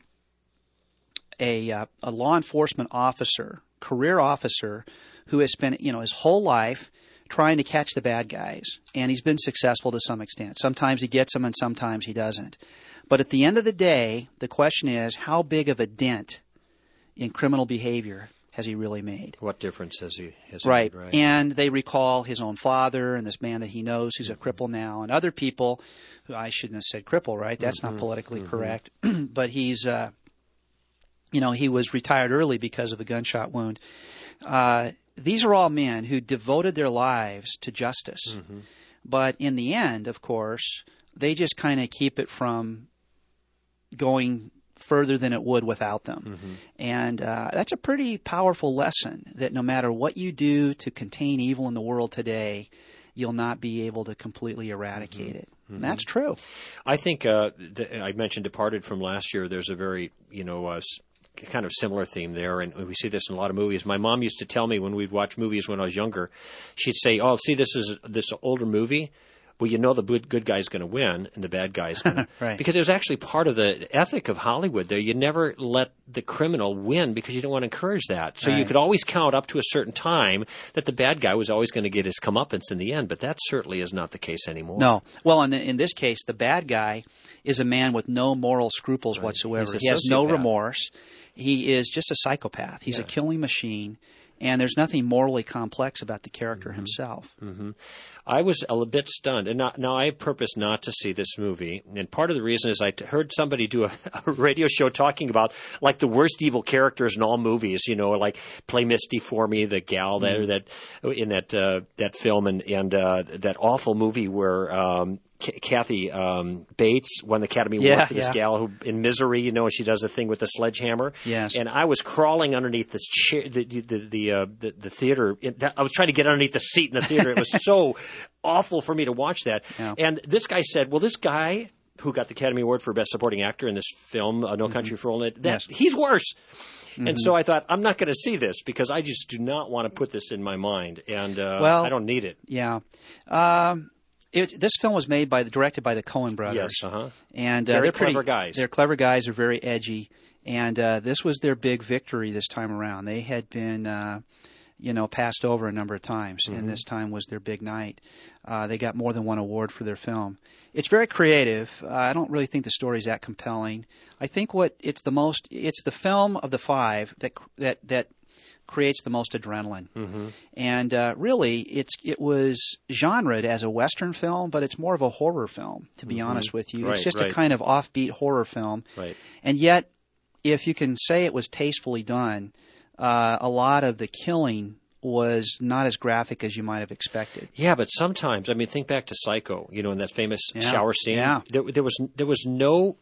a, uh, a law enforcement officer, career officer, who has spent, you know, his whole life trying to catch the bad guys, and he's been successful to some extent. Sometimes he gets them, and sometimes he doesn't. But at the end of the day, the question is, how big of a dent in criminal behavior has he really made? What difference has he, has right. he made? Right. And they recall his own father and this man that he knows who's a cripple now, and other people who I shouldn't have said cripple, right? That's mm-hmm. not politically mm-hmm. correct. But he's, uh, you know, he was retired early because of a gunshot wound. Uh, these are all men who devoted their lives to justice. Mm-hmm. But in the end, of course, they just kind of keep it from going further than it would without them. Mm-hmm. And uh, that's a pretty powerful lesson, that no matter what you do to contain evil in the world today, you'll not be able to completely eradicate mm-hmm. it. Mm-hmm. And that's true. I think uh, th- I mentioned Departed from last year. There's a very, you know, uh, kind of similar theme there, and we see this in a lot of movies. My mom used to tell me when we'd watch movies when I was younger, she'd say, oh, see, this is this older movie. Well, you know the good, good guy's going to win and the bad guy's going to right. because it was actually part of the ethic of Hollywood there. You never let the criminal win because you don't want to encourage that. So right. you could always count up to a certain time that the bad guy was always going to get his comeuppance in the end, but that certainly is not the case anymore. No. Well, in, the, in this case, the bad guy is a man with no moral scruples right. whatsoever. He's he a has no sociopath. remorse. He is just a psychopath. He's yeah. a killing machine. And there's nothing morally complex about the character mm-hmm. himself. Mm-hmm. I was a bit stunned. And not, now I purpose not to see this movie. And part of the reason is I t- heard somebody do a, a radio show talking about like the worst evil characters in all movies, you know, like Play Misty for Me, the gal mm-hmm. that, that in that uh, that film and, and uh, that awful movie where um, K- Kathy um, Bates won the Academy Yeah, Award for this yeah. gal who in Misery, you know, and she does the thing with the sledgehammer. Yes. And I was crawling underneath this chair, the the the uh, the, the theater. I was trying to get underneath the seat in the theater. It was so awful for me to watch that. Yeah. And this guy said, "Well, this guy who got the Academy Award for Best Supporting Actor in this film, uh, No Mm-hmm. Country for Old Men, that Yes. he's worse." Mm-hmm. And so I thought, I'm not going to see this because I just do not want to put this in my mind, and uh, Well, I don't need it. Yeah. Um, it, this film was made by the directed by the Coen brothers. Yes, uh-huh. And uh, Very they're pretty, clever guys. They're clever guys. They're very edgy, and uh, this was their big victory this time around. They had been, uh, you know, passed over a number of times, Mm-hmm. and this time was their big night. Uh, they got more than one award for their film. It's very creative. Uh, I don't really think the story is that compelling. I think what it's the most, it's the film of the five that that that creates the most adrenaline. Mm-hmm. And uh, really, it's it was genred as a Western film, but it's more of a horror film, to be Mm-hmm. honest with you. Right, it's just right. a kind of offbeat horror film. Right. And yet, if you can say it was tastefully done, uh, a lot of the killing was not as graphic as you might have expected. Yeah, but sometimes, I mean, think back to Psycho, you know, in that famous Yeah, shower scene. yeah. There, there was there was no,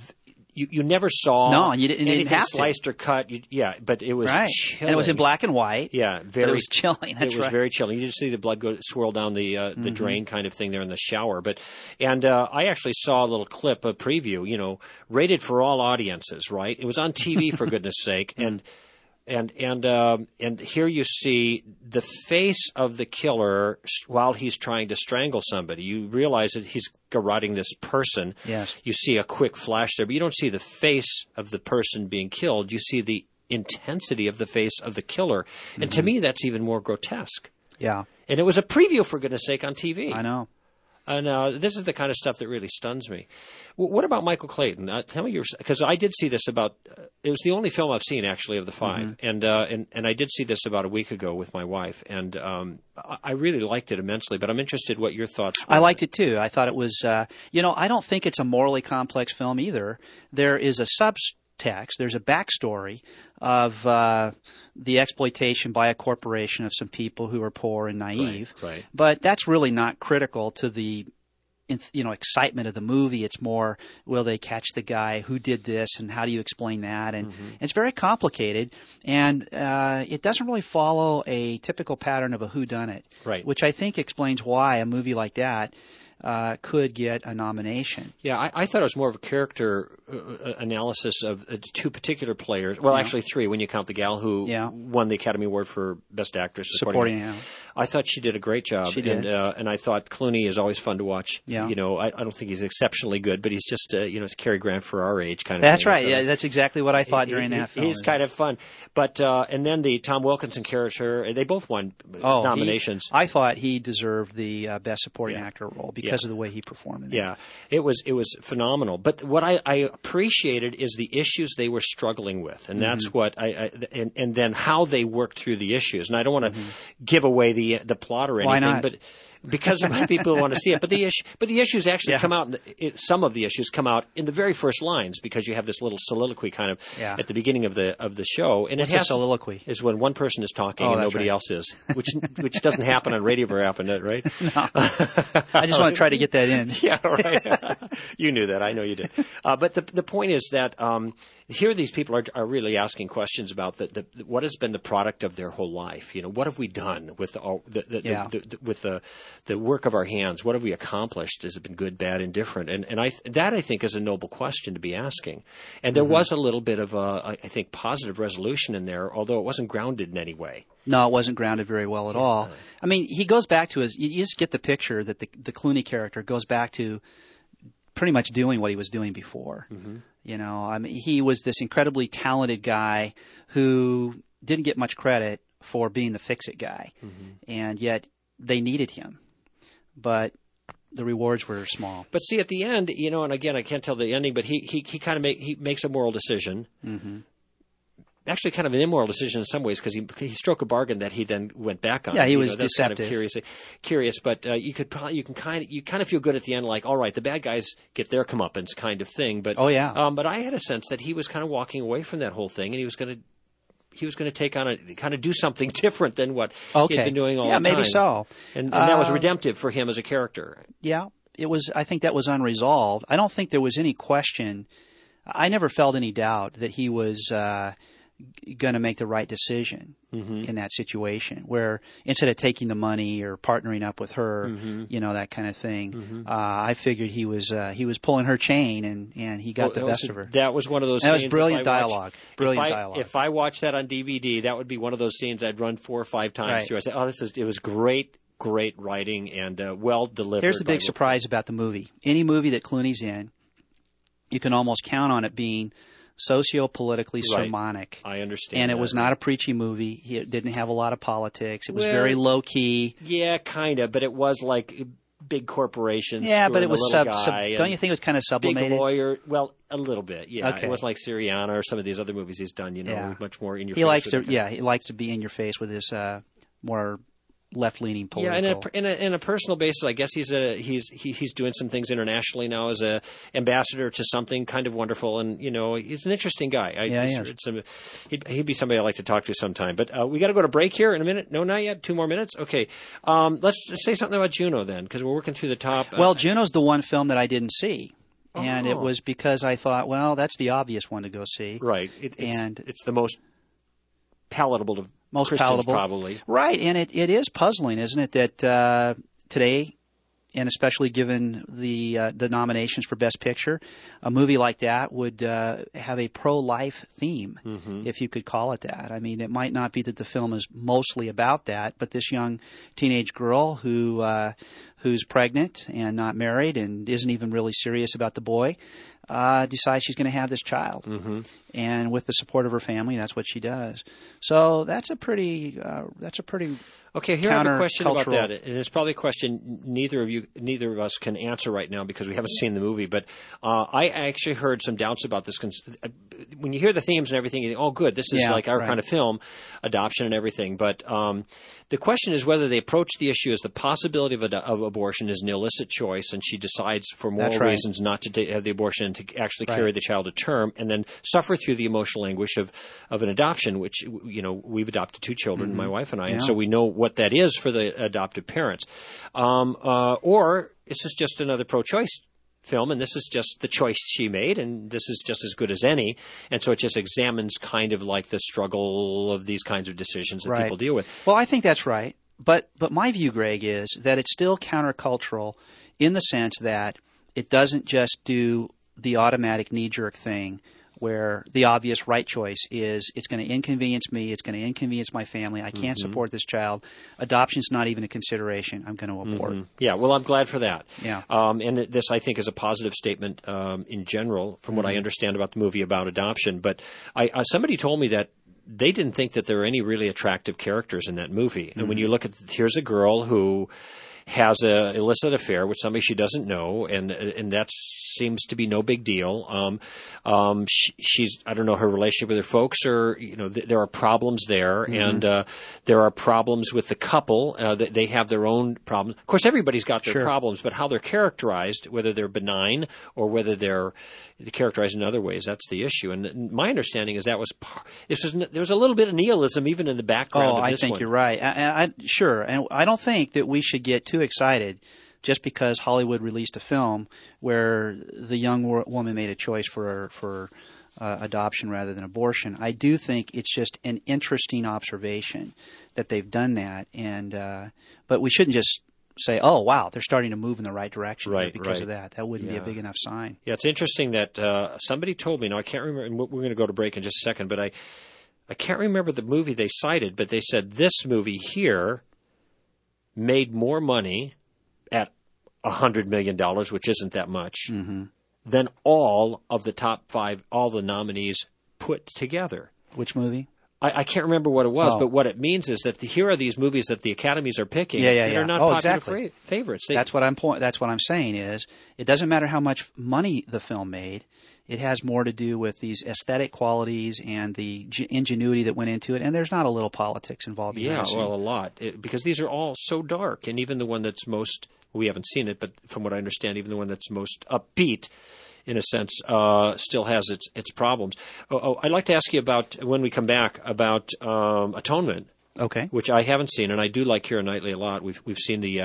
you, you never saw No, and you didn't- you didn't anything have to. sliced or cut. You, yeah, but it was Right. chilling. And it was in black and white. Yeah, very. But it was chilling. That's it was right. very chilling. You just see the blood go swirl down the uh, the Mm-hmm. drain kind of thing there in the shower. But and uh, I actually saw a little clip, a preview. You know, rated for all audiences. Right? It was on T V for goodness sake, and. And and um, and here you see the face of the killer while he's trying to strangle somebody. You realize that he's garroting this person. Yes. You see a quick flash there, but you don't see the face of the person being killed. You see the intensity of the face of the killer. And to me, that's even more grotesque. Yeah, And it was a preview, for goodness sake, on T V. I know. And uh, this is the kind of stuff that really stuns me. W- what about Michael Clayton? Uh, tell me your, because I did see this about. Uh, it was the only film I've seen actually of the five, Mm-hmm. and uh, and and I did see this about a week ago with my wife, and um, I, I really liked it immensely. But I'm interested what your thoughts were. I liked it too. I thought it was, uh, you know, I don't think it's a morally complex film either. There is a subtext, there's a backstory of uh, the exploitation by a corporation of some people who are poor and naive. Right, right. But that's really not critical to the, you know, excitement of the movie. It's more, will they catch the guy who did this, and how do you explain that? And Mm-hmm. it's very complicated, and uh, it doesn't really follow a typical pattern of a whodunit, Right. which I think explains why a movie like that uh, could get a nomination. Yeah, I, I thought it was more of a character uh, analysis of uh, two particular players. Well, Yeah. actually three, when you count the gal who Yeah. won the Academy Award for Best Actress. Supporting, yeah. I thought she did a great job. She did. And, uh, and I thought Clooney is always fun to watch. Yeah. You know, I, I don't think he's exceptionally good, but he's just, uh, you know, it's Cary Grant for our age kind of That's thing. right. So Yeah, that's exactly what I thought he- during he- that film. He's kind of fun. But, uh, and then the Tom Wilkinson character, they both won Oh, he- nominations. I thought he deserved the uh, best supporting Yeah. actor role because Yeah. of the way he performed in it. Yeah, it was it was phenomenal. But what I, I appreciated is the issues they were struggling with, and that's Mm-hmm. what I, I and and then how they worked through the issues. And I don't want to give away the the plot or anything, Why not? but. Because people want to see it, but the issue, but the issues actually Yeah. come out. In the, it, some of the issues come out in the very first lines because you have this little soliloquy kind of Yeah. at the beginning of the of the show, and What's it a has soliloquy? is when one person is talking Oh, and that's nobody right. else is, which which doesn't happen on radio very often, right? I just want to try to get that in. Yeah, right. You knew that. I know you did. Uh, but the the point is that um, here these people are are really asking questions about the, the what has been the product of their whole life. You know, what have we done with the, all- the, the, Yeah. the, the with the the work of our hands? What have we accomplished? Has it been good, bad, indifferent? And and I that I think is a noble question to be asking. And there was a little bit of a I I think positive resolution in there, although it wasn't grounded in any way. No, it wasn't grounded very well at all. I mean, he goes back to his. You you just get the picture that the the Clooney character goes back to pretty much doing what he was doing before. Mm-hmm. You know, I mean, he was this incredibly talented guy who didn't get much credit for being the fix-it guy, Mm-hmm. and yet they needed him, but the rewards were small. But see, at the end, you know, and again, I can't tell the ending, but he he, he kind of make he makes a moral decision. Mm-hmm. Actually, kind of an immoral decision in some ways because he he struck a bargain that he then went back on. Yeah, he You was know, that's kind of deceptive. curious, curious, but uh, you could probably you can kind of you kind of feel good at the end, like all right, the bad guys get their comeuppance, kind of thing. But Oh, yeah. um, but I had a sense that he was kind of walking away from that whole thing, and he was going to. He was going to take on a kind of do something different than what he Okay. had been doing all Yeah, the time. maybe so. and, and that was Uh, redemptive for him as a character. Yeah, it was. I think that was unresolved. I don't think there was any question. I never felt any doubt that he was uh, going to make the right decision mm-hmm. in that situation. Where instead of taking the money or partnering up with her, mm-hmm. you know, that kind of thing, mm-hmm. uh, I figured he was uh, he was pulling her chain, and, and he got well, the best was, of her. That was one of those. That scenes was brilliant dialogue. Watch, brilliant if I, dialogue. If I watched that on D V D, that would be one of those scenes I'd run four or five times right. through. I said, "Oh, this is it was great." Great writing and uh, well delivered. Here's the big surprise about the movie. Any movie that Clooney's in, you can almost count on it being socio-politically right. sermonic. I understand. And that. it was not a preachy movie. He didn't have a lot of politics. It was well, very low-key. Yeah, kind of, but it was like big corporations. Yeah, but it was sub, sub. Don't you think it was kind of sublimated? Big lawyer. Well, a little bit. Yeah, okay. It was like Syriana or some of these other movies he's done. You know, yeah. much more in your. He face likes to. Kind yeah, of, he likes to be in your face with his uh, more left-leaning political. Yeah, and in a, in a, in a personal basis, I guess he's a he's he, he's doing some things internationally now as a ambassador to something kind of wonderful, and you know he's an interesting guy. I, yeah, he is. Some, he'd, he'd be somebody I'd like to talk to sometime. But uh, we got to go to break here in a minute. No, not yet. Two more minutes. Okay, um, let's say something about Juno then, because we're working through the top. Well, uh, Juno's the one film that I didn't see. Oh. And it was because I thought, well, that's the obvious one to go see. Right. It, it's, and it's the most palatable to most Christians, palatable, probably. Right, and it, it is puzzling, isn't it, that uh, today, and especially given the uh, the nominations for Best Picture, a movie like that would uh, have a pro-life theme, mm-hmm. if you could call it that. I mean, it might not be that the film is mostly about that, but this young teenage girl who uh, who's pregnant and not married and isn't even really serious about the boy, Uh, decides she's going to have this child. Mm-hmm. And with the support of her family, that's what she does. So that's a pretty, uh, that's a pretty Okay, here I have a question about that. And it's probably a question neither of you, neither of us can answer right now because we haven't seen the movie. But uh, I actually heard some doubts about this. When you hear the themes and everything, you think, oh, good, this is yeah, like our right. kind of film, adoption and everything. But um, the question is whether they approach the issue as the possibility of, ad- of abortion is an illicit choice, and she decides for moral right. reasons not to t- have the abortion and to actually right. carry the child to term, and then suffer through the emotional anguish of, of an adoption, which, you know, we've adopted two children, mm-hmm. my wife and I, yeah. and so we know what that is for the adoptive parents. Um, uh, or is this just another pro-choice film, and this is just the choice she made, and this is just as good as any, and so it just examines kind of like the struggle of these kinds of decisions that right. people deal with. Well, I think that's right. But but my view, Greg, is that it's still countercultural in the sense that it doesn't just do the automatic knee-jerk thing where the obvious right choice is it's going to inconvenience me, it's going to inconvenience my family, I can't mm-hmm. support this child. Adoption's not even a consideration. I'm going to abort. Mm-hmm. Yeah, well, I'm glad for that. Yeah. Um, and this, I think, is a positive statement um, in general from what mm-hmm. I understand about the movie about adoption. But I, uh, somebody told me that they didn't think that there were any really attractive characters in that movie. And mm-hmm. when you look at, here's a girl who has a illicit affair with somebody she doesn't know, and and that seems to be no big deal. Um, um, she, she's I don't know her relationship with her folks, or you know th- there are problems there, mm-hmm. and uh, there are problems with the couple. Uh, they, they have their own problems. Of course, everybody's got their sure. problems, but how they're characterized, whether they're benign or whether they're characterized in other ways, that's the issue. And my understanding is that was this was there was a little bit of nihilism even in the background. Oh, of I this think one. you're right. I, I, sure, and I don't think that we should get too excited just because Hollywood released a film where the young wo- woman made a choice for for uh, adoption rather than abortion. I do think it's just an interesting observation that they've done that, and uh, but we shouldn't just say, "Oh, wow, they're starting to move in the right direction right, because right. of that." That wouldn't yeah. be a big enough sign. Yeah, it's interesting that uh, somebody told me. Now I can't remember. And we're going to go to break in just a second, but I I can't remember the movie they cited, but they said this movie here made more money at one hundred million dollars, which isn't that much, mm-hmm. than all of the top five, all the nominees put together. Which movie? I, I can't remember what it was, oh. but what it means is that the, here are these movies that the academies are picking yeah, yeah, that yeah. are not oh, popular exactly. fra- favorites. They, that's what I'm point. That's what I'm saying is it doesn't matter how much money the film made. It has more to do with these aesthetic qualities and the g- ingenuity that went into it, and there's not a little politics involved. Yeah, it. well, a lot, it, because these are all so dark, and even the one that's most, we haven't seen it, but from what I understand, even the one that's most upbeat, in a sense, uh, still has its its problems. Oh, oh, I'd like to ask you about, when we come back, about um, Atonement. Okay. Which I haven't seen, and I do like Keira Knightley a lot. We've we've seen the uh,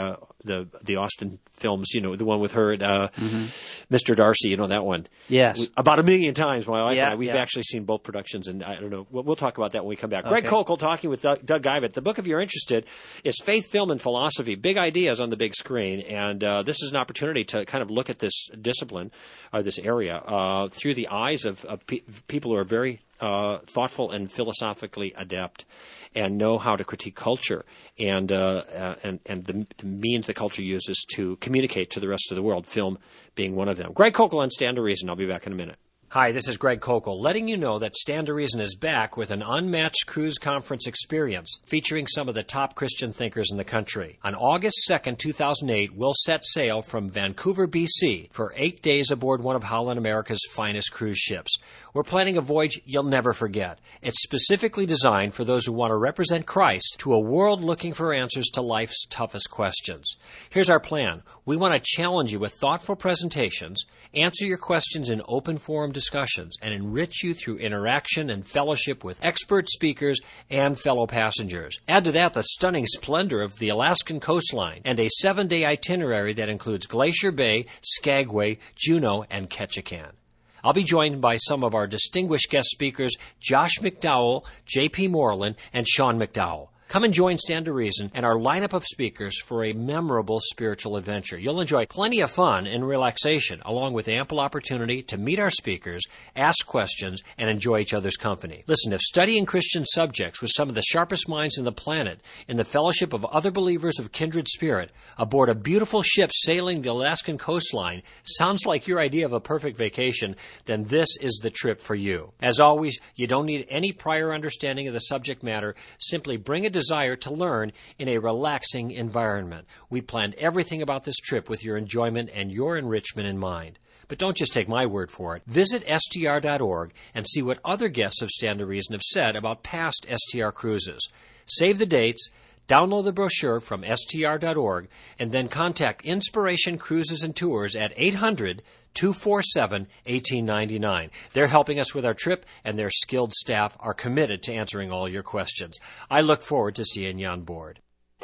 the the Austin films, you know, the one with her, uh, mm-hmm. Mister Darcy, you know that one. Yes. We, about a million times, my wife yeah, and I. We've yeah. actually seen both productions, and I don't know. We'll, we'll talk about that when we come back. Okay. Greg Koukl talking with Doug, Doug Geivett. The book, if you're interested, is Faith, Film, and Philosophy, Big Ideas on the Big Screen. And uh, this is an opportunity to kind of look at this discipline, or this area, uh, through the eyes of, of pe- people who are very uh, thoughtful and philosophically adept, and know how to critique culture and uh, uh, and and the, the means that culture uses to communicate to the rest of the world. Film being one of them. Greg Koukl on Stand to Reason. I'll be back in a minute. Hi, this is Greg Koukl, letting you know that Stand to Reason is back with an unmatched cruise conference experience featuring some of the top Christian thinkers in the country. On August second, two thousand eight, we'll set sail from Vancouver, B C for eight days aboard one of Holland America's finest cruise ships. We're planning a voyage you'll never forget. It's specifically designed for those who want to represent Christ to a world looking for answers to life's toughest questions. Here's our plan. We want to challenge you with thoughtful presentations, answer your questions in open forum discussions, and enrich you through interaction and fellowship with expert speakers and fellow passengers. Add to that the stunning splendor of the Alaskan coastline and a seven-day itinerary that includes Glacier Bay, Skagway, Juneau, and Ketchikan. I'll be joined by some of our distinguished guest speakers, Josh McDowell, J P Moreland, and Sean McDowell. Come and join Stand to Reason and our lineup of speakers for a memorable spiritual adventure. You'll enjoy plenty of fun and relaxation, along with ample opportunity to meet our speakers, ask questions, and enjoy each other's company. Listen, if studying Christian subjects with some of the sharpest minds in the planet in the fellowship of other believers of kindred spirit aboard a beautiful ship sailing the Alaskan coastline sounds like your idea of a perfect vacation, then this is the trip for you. As always, you don't need any prior understanding of the subject matter. Simply bring a desire to learn in a relaxing environment. We planned everything about this trip with your enjoyment and your enrichment in mind. But don't just take my word for it. Visit S T R dot org and see what other guests of Stand to Reason have said about past S T R cruises. Save the dates, download the brochure from S T R dot org, and then contact Inspiration Cruises and Tours at eight hundred, two four seven, one eight nine nine. They're helping us with our trip, and their skilled staff are committed to answering all your questions. I look forward to seeing you on board.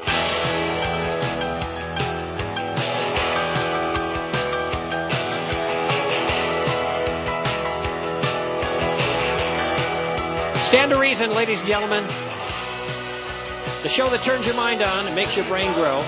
Stand to Reason, ladies and gentlemen. The show that turns your mind on and makes your brain grow.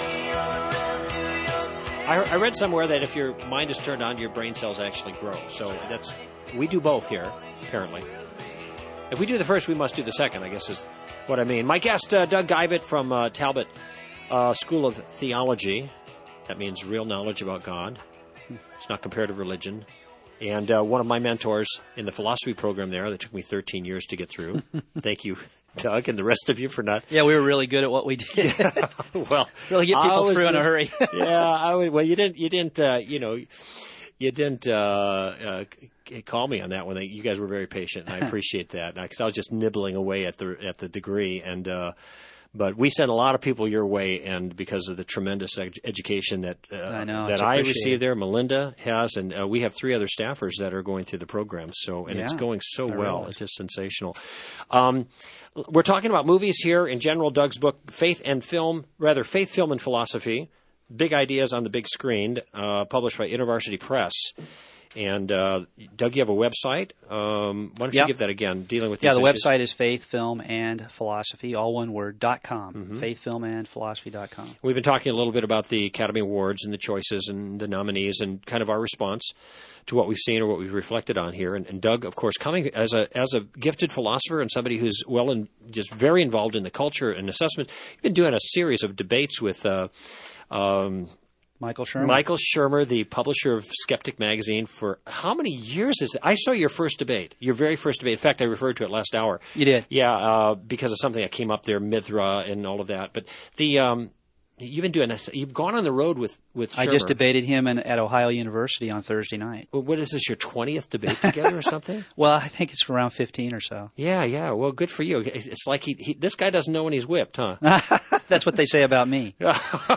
I, I read somewhere that if your mind is turned on, your brain cells actually grow. So that's we do both here, apparently. If we do the first, we must do the second, I guess is what I mean. My guest, uh, Doug Geivett from uh, Talbot uh, School of Theology. That means real knowledge about God. It's not comparative religion. And uh, one of my mentors in the philosophy program there that took me thirteen years to get through. Thank you, Doug, and the rest of you for not. Yeah, we were really good at what we did. Well, really get people through just, in a hurry. yeah, I would. Well, you didn't. You didn't. Uh, you know, you didn't uh, uh, call me on that one. You guys were very patient, and I appreciate that. Because I was just nibbling away at the at the degree, and uh, but we sent a lot of people your way, and because of the tremendous ed- education that uh, I know, that I received there, Melinda has, and uh, we have three other staffers that are going through the program. So, and yeah, it's going so I well. realize. It's just sensational. Um, we're talking about movies here in general. Doug's book, Faith and Film, rather Faith, Film, and Philosophy: Big Ideas on the Big Screen, uh, published by InterVarsity Press. And, uh, Doug, you have a website. Um, why don't you yep. give that again, dealing with these Yeah, the issues? website is Faith, Film, and Philosophy, all one word, dot com. Mm-hmm. Faith, Film, and Philosophy dot com. We've been talking a little bit about the Academy Awards and the choices and the nominees and kind of our response to what we've seen or what we've reflected on here. And, and Doug, of course, coming as a as a gifted philosopher and somebody who's well and just very involved in the culture and assessment, you've been doing a series of debates with uh, um, Michael Shermer. Michael Shermer, the publisher of Skeptic Magazine, for how many years is it? I saw your first debate, your very first debate. In fact, I referred to it last hour. You did? Yeah, uh, because of something that came up there, Mithra and all of that. But the um, you've been doing, a, you've gone on the road with, with Shermer. I just debated him in, at Ohio University on Thursday night. Well, what is this, your twentieth debate together or something? Well, I think it's around fifteen or so. Yeah, yeah. Well, good for you. It's like he, he this guy doesn't know when he's whipped, huh? That's what they say about me. Well,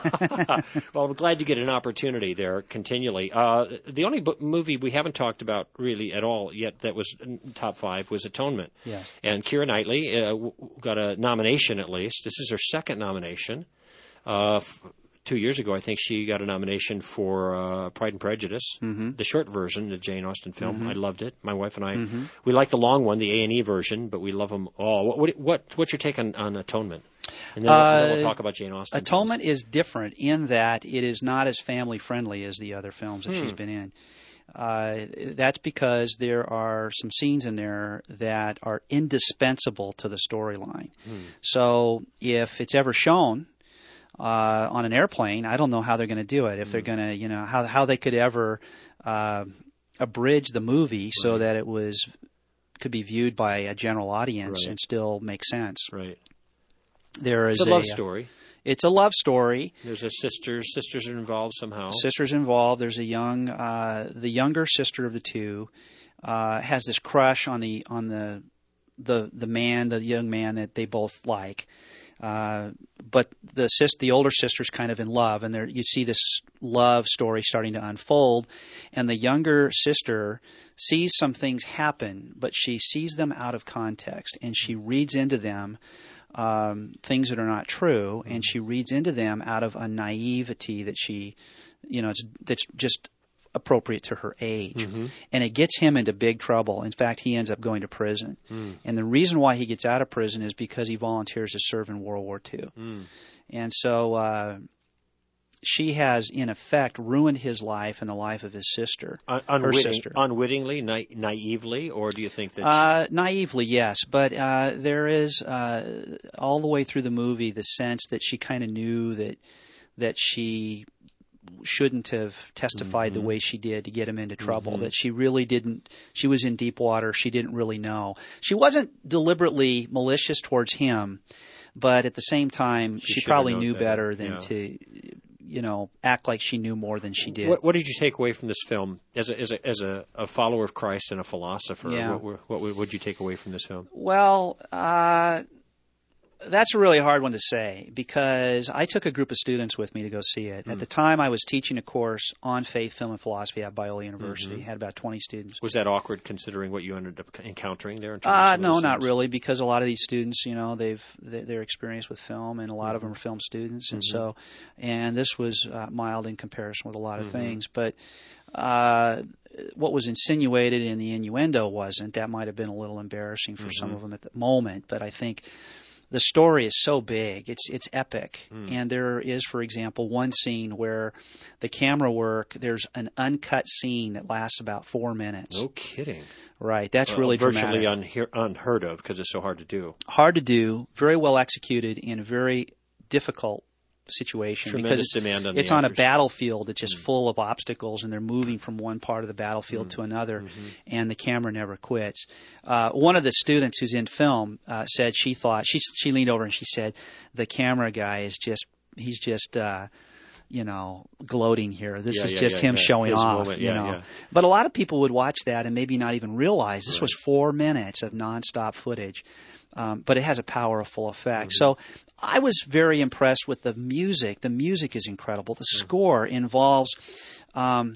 I'm glad you get an opportunity there continually. Uh, the only bo- movie we haven't talked about really at all yet that was top five was Atonement. Yes. And Keira Knightley uh, w- got a nomination at least. This is her second nomination. Uh, f- two years ago, I think she got a nomination for uh, Pride and Prejudice, mm-hmm. the short version, the Jane Austen film. Mm-hmm. I loved it. My wife and I, mm-hmm. we like the long one, the A and E version, but we love them all. What, what, what what's your take on, on Atonement? And then, we'll, uh, then we'll talk about Jane Austen. Atonement films. is different in that it is not as family friendly as the other films that hmm. she's been in. Uh, that's because there are some scenes in there that are indispensable to the storyline. Hmm. So if it's ever shown uh, on an airplane, I don't know how they're going to do it. If they're going to, you know, how how they could ever uh, abridge the movie so Right. that it was could be viewed by a general audience Right. and still make sense. Right. There is It's a love a, story. It's a love story. There's a sister. Sisters are involved somehow. Sisters involved. There's a young, uh, the younger sister of the two, uh, has this crush on the on the the the man, the young man that they both like. Uh, but the sis, the older sister's kind of in love, and there you see this love story starting to unfold. And the younger sister sees some things happen, but she sees them out of context, and she reads into them Um, things that are not true, and she reads into them out of a naivety that she, you know, it's, that's just appropriate to her age. Mm-hmm. And it gets him into big trouble. In fact, he ends up going to prison. Mm. And the reason why he gets out of prison is because he volunteers to serve in World War Two. Mm. And so uh, she has, in effect, ruined his life and the life of his sister, Un- her unwitting, sister. Unwittingly, na- naively, or do you think that? Uh, naively, yes, but uh, there is uh, all the way through the movie the sense that she kind of knew that that she shouldn't have testified mm-hmm. the way she did to get him into trouble. Mm-hmm. That she really didn't. She was in deep water. She didn't really know. She wasn't deliberately malicious towards him, but at the same time, She she, should have probably known knew better, better than yeah. to, you know, act like she knew more than she did. What, what did you take away from this film as a as a as a, a follower of Christ and a philosopher? Yeah. What, were, what would you take away from this film? Well, uh, that's a really hard one to say because I took a group of students with me to go see it. Mm. At the time, I was teaching a course on faith, film, and philosophy at Biola University. Mm-hmm. Had about twenty students. Was that awkward considering what you ended up encountering there? In terms Uh, of some no, of those not scenes? really, because a lot of these students, you know, they've they, they're experienced with film, and a lot Mm-hmm. of them are film students, and Mm-hmm. so, and this was uh, mild in comparison with a lot of Mm-hmm. things, but. Uh, what was insinuated in the innuendo wasn't. That might have been a little embarrassing for Mm-hmm. some of them at the moment, but I think the story is so big. It's it's epic. Mm. And there is, for example, one scene where the camera work, there's an uncut scene that lasts about four minutes. No kidding. Right. That's Uh, really virtually dramatic. unhe- unheard of because it's so hard to do. Hard to do, very well executed in a very difficult situation Tremendous because it's, demand on the it's on a actors. battlefield that's just Mm. full of obstacles, and they're moving from one part of the battlefield Mm. to another, Mm-hmm. and the camera never quits. Uh, one of the students who's in film uh, said she thought she she leaned over and she said the camera guy is just he's just uh, you know gloating here. This Yeah, is yeah, just yeah, him yeah. showing His off. moment, you yeah, know, yeah. but a lot of people would watch that and maybe not even realize this Right. was four minutes of nonstop footage. Um, but it has a powerful effect. Mm-hmm. So I was very impressed with the music. The music is incredible. The Mm. score involves um,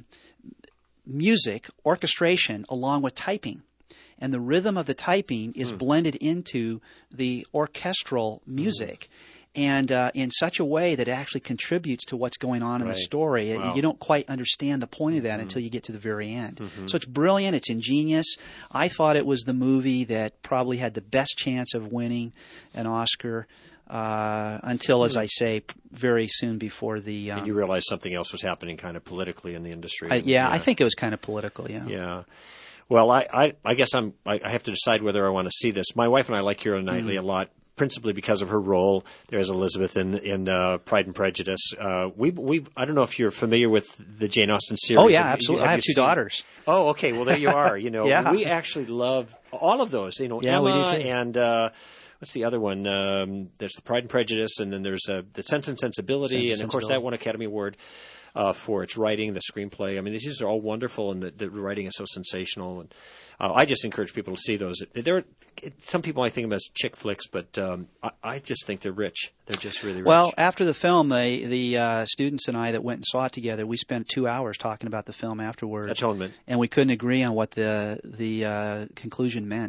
music, orchestration, along with typing. And the rhythm of the typing is Mm. blended into the orchestral music. And uh, in such a way that it actually contributes to what's going on in Right. the story. Wow. You don't quite understand the point of that Mhm. until you get to the very end. Mhm. So it's brilliant. It's ingenious. I thought it was the movie that probably had the best chance of winning an Oscar uh, until, as I say, p- very soon before the. Um, And you realized something else was happening kind of politically in the industry. I, yeah, I think it was kind of political. Yeah. Yeah. Well, I, I, I guess I'm, I, I have to decide whether I want to see this. My wife and I like Keira Knightley Mm. a lot, principally because of her role there as Elizabeth in, in uh, Pride and Prejudice. Uh, we, we, I don't know if you're familiar with the Jane Austen series. Oh yeah, Have you- absolutely. I have you two seen- daughters. Oh, okay. Well, there you are. You know, Yeah. we actually love all of those. You know, Yeah, we do Emma too. and uh, what's the other one? Um, there's the Pride and Prejudice, and then there's uh, the Sense and Sensibility, Sense and and of course Sensibility. that won Academy Award uh, for its writing, the screenplay. I mean, these are all wonderful, and the, the writing is so sensational. And uh, I just encourage people to see those. There, some people might think of them as chick flicks, but um, I, I just think they're rich. They're just really rich. Well, after the film, the the uh, students and I that went and saw it together, we spent two hours talking about the film afterwards. Atonement. And we couldn't agree on what the the uh, conclusion meant.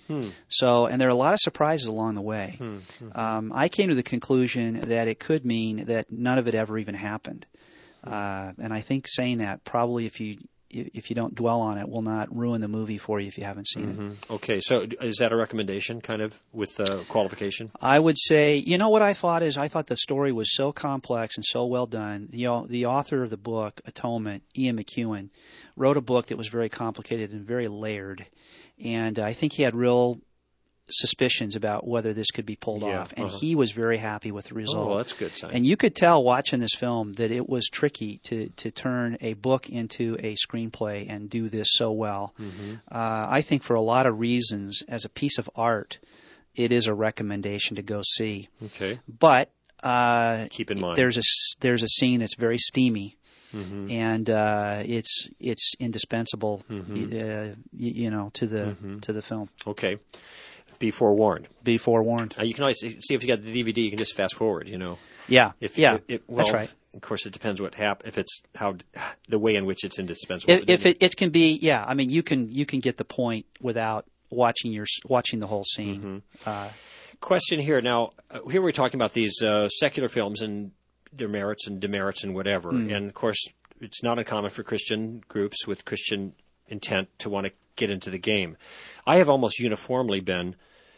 Hmm. So, and there are a lot of surprises along the way. Hmm. Hmm. Um, I came to the conclusion that it could mean that none of it ever even happened. Uh, and I think saying that probably, if you if you don't dwell on it, will not ruin the movie for you if you haven't seen mm-hmm. it. Okay, so is that a recommendation, kind of, with uh, qualification? I would say, you know what I thought is, I thought the story was so complex and so well done. The, the author of the book, Atonement, Ian McEwan, wrote a book that was very complicated and very layered. And I think he had real suspicions about whether this could be pulled yeah, off. And uh-huh. he was very happy with the result. Oh, well, that's a good sign. And you could tell watching this film that it was tricky to, to turn a book into a screenplay and do this so well. Mm-hmm. Uh, I think for a lot of reasons, as a piece of art, it is a recommendation to go see. Okay. But uh, keep in mind, there's a, there's a scene that's very steamy. Mm-hmm. And uh, it's it's indispensable, mm-hmm. uh, you, you know, to the mm-hmm. to the film. Okay. Be forewarned. Be forewarned. Uh, you can always see if you got the D V D. You can just fast forward. You know. Yeah. If, yeah. If, if, well, that's right. Of course, it depends what hap- If it's how the way in which it's indispensable. If, if it, it can be, yeah. I mean, you can you can get the point without watching your watching the whole scene. Mm-hmm. Uh, Question here now. Uh, here we're talking about these uh, secular films and their merits and demerits and whatever. Mm. And of course, it's not uncommon for Christian groups with Christian intent to want to get into the game. I have almost uniformly been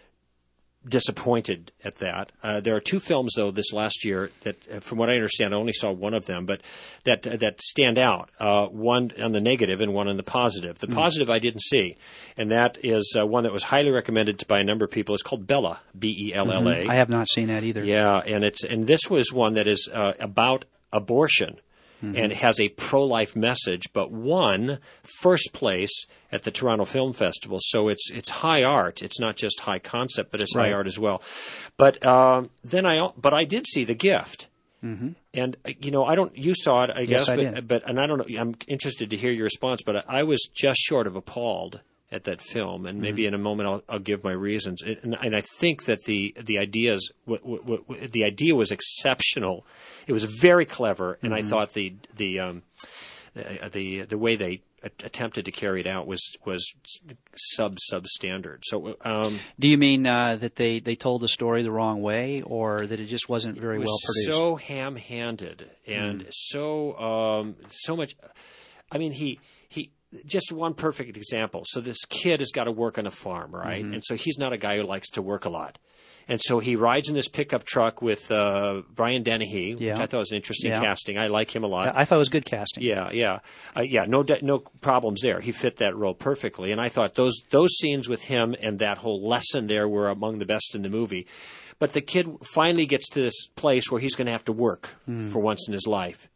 disappointed at that. Uh, there are two films, though, this last year that, uh, from what I understand, I only saw one of them, but that uh, that stand out. Uh, one on the negative and one on the positive. The mm. positive I didn't see, and that is uh, one that was highly recommended by a number of people. It's called Bella, B E L L A. Mm-hmm. I have not seen that either. Yeah, and it's and this was one that is uh, about abortion. Mm-hmm. And it has a pro-life message, but won first place at the Toronto Film Festival. So it's it's high art. It's not just high concept, but it's right. high art as well. But um, then I but I did see The Gift, mm-hmm. and you know I don't. You saw it, I yes, guess, I but did. but and I don't know. I'm interested to hear your response, but I, I was just short of appalled at that film, and maybe mm-hmm. in a moment I'll, I'll give my reasons. And, and I think that the the ideas w- w- w- the idea was exceptional. It was very clever, and mm-hmm. I thought the the um, the, the the way they attempted to carry it out was was sub substandard. So, um, do you mean uh, that they, they told the story the wrong way, or that it just wasn't very it was well produced? So ham-handed and mm. so um, so much. I mean, he he. Just one perfect example. So this kid has got to work on a farm, right? Mm-hmm. And so he's not a guy who likes to work a lot. And so he rides in this pickup truck with uh, Brian Dennehy, yeah. which I thought was an interesting yeah. casting. I like him a lot. I thought it was good casting. Yeah, yeah, uh, yeah. No, de- no problems there. He fit that role perfectly. And I thought those those scenes with him and that whole lesson there were among the best in the movie. But the kid finally gets to this place where he's going to have to work mm. for once in his life.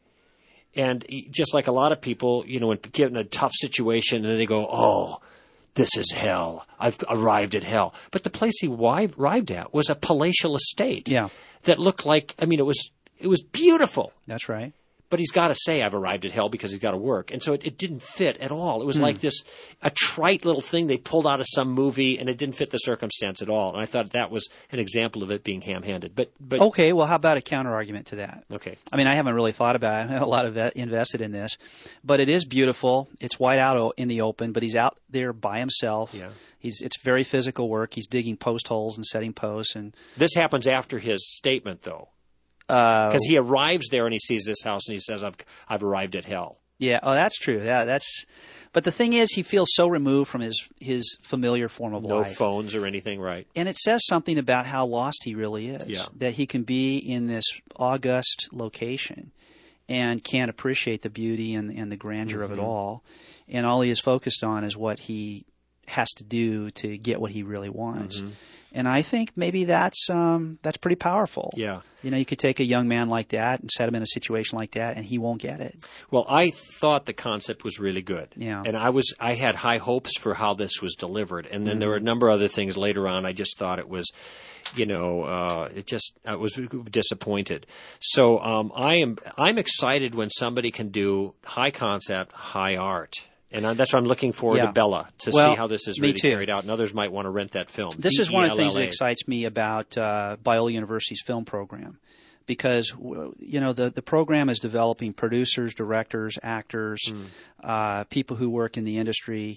And just like a lot of people, you know, when given a tough situation, and then they go, "Oh, this is hell. I've arrived at hell." But the place he arrived at was a palatial estate. Yeah. That looked like, I mean, it was it was beautiful. That's right. But he's got to say, "I've arrived at hell," because he's got to work. And so it, it didn't fit at all. It was hmm. like this, a trite little thing they pulled out of some movie, and it didn't fit the circumstance at all. And I thought that was an example of it being ham-handed. But, but okay, well, how about a counter-argument to that? Okay. I mean, I haven't really thought about it. I have a lot of invested in this. But it is beautiful. It's wide out in the open, but he's out there by himself. Yeah. He's It's very physical work. He's digging post holes and setting posts. And this happens after his statement, though. Because uh, he arrives there and he sees this house and he says, "I've I've arrived at hell." Yeah, oh, that's true. Yeah, that's. But the thing is, he feels so removed from his his familiar form of no life. No phones or anything, right? And it says something about how lost he really is. Yeah. That he can be in this august location and can't appreciate the beauty and and the grandeur mm-hmm. of it all, and all he is focused on is what he has to do to get what he really wants. Mm-hmm. And I think maybe that's um, that's pretty powerful. Yeah. You know, you could take a young man like that and set him in a situation like that, and he won't get it. Well, I thought the concept was really good. Yeah. And I was I had high hopes for how this was delivered. And then mm-hmm. there were a number of other things later on. I just thought it was, you know, uh, it just I was disappointed. So um, I am I'm excited when somebody can do high concept, high art. And that's why I'm looking forward yeah. to Bella to well, see how this is me really too. carried out. And others might want to rent that film. This is one of the things that B E L L A. excites me about uh, Biola University's film program, because you know the the program is developing producers, directors, actors, mm. uh, people who work in the industry,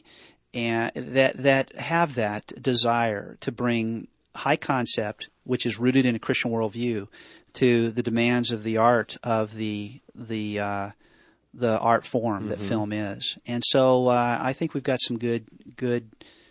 and that that have that desire to bring high concept, which is rooted in a Christian worldview, to the demands of the art of the the uh, the art form mm-hmm. that film is. And so uh, I think we've got some good good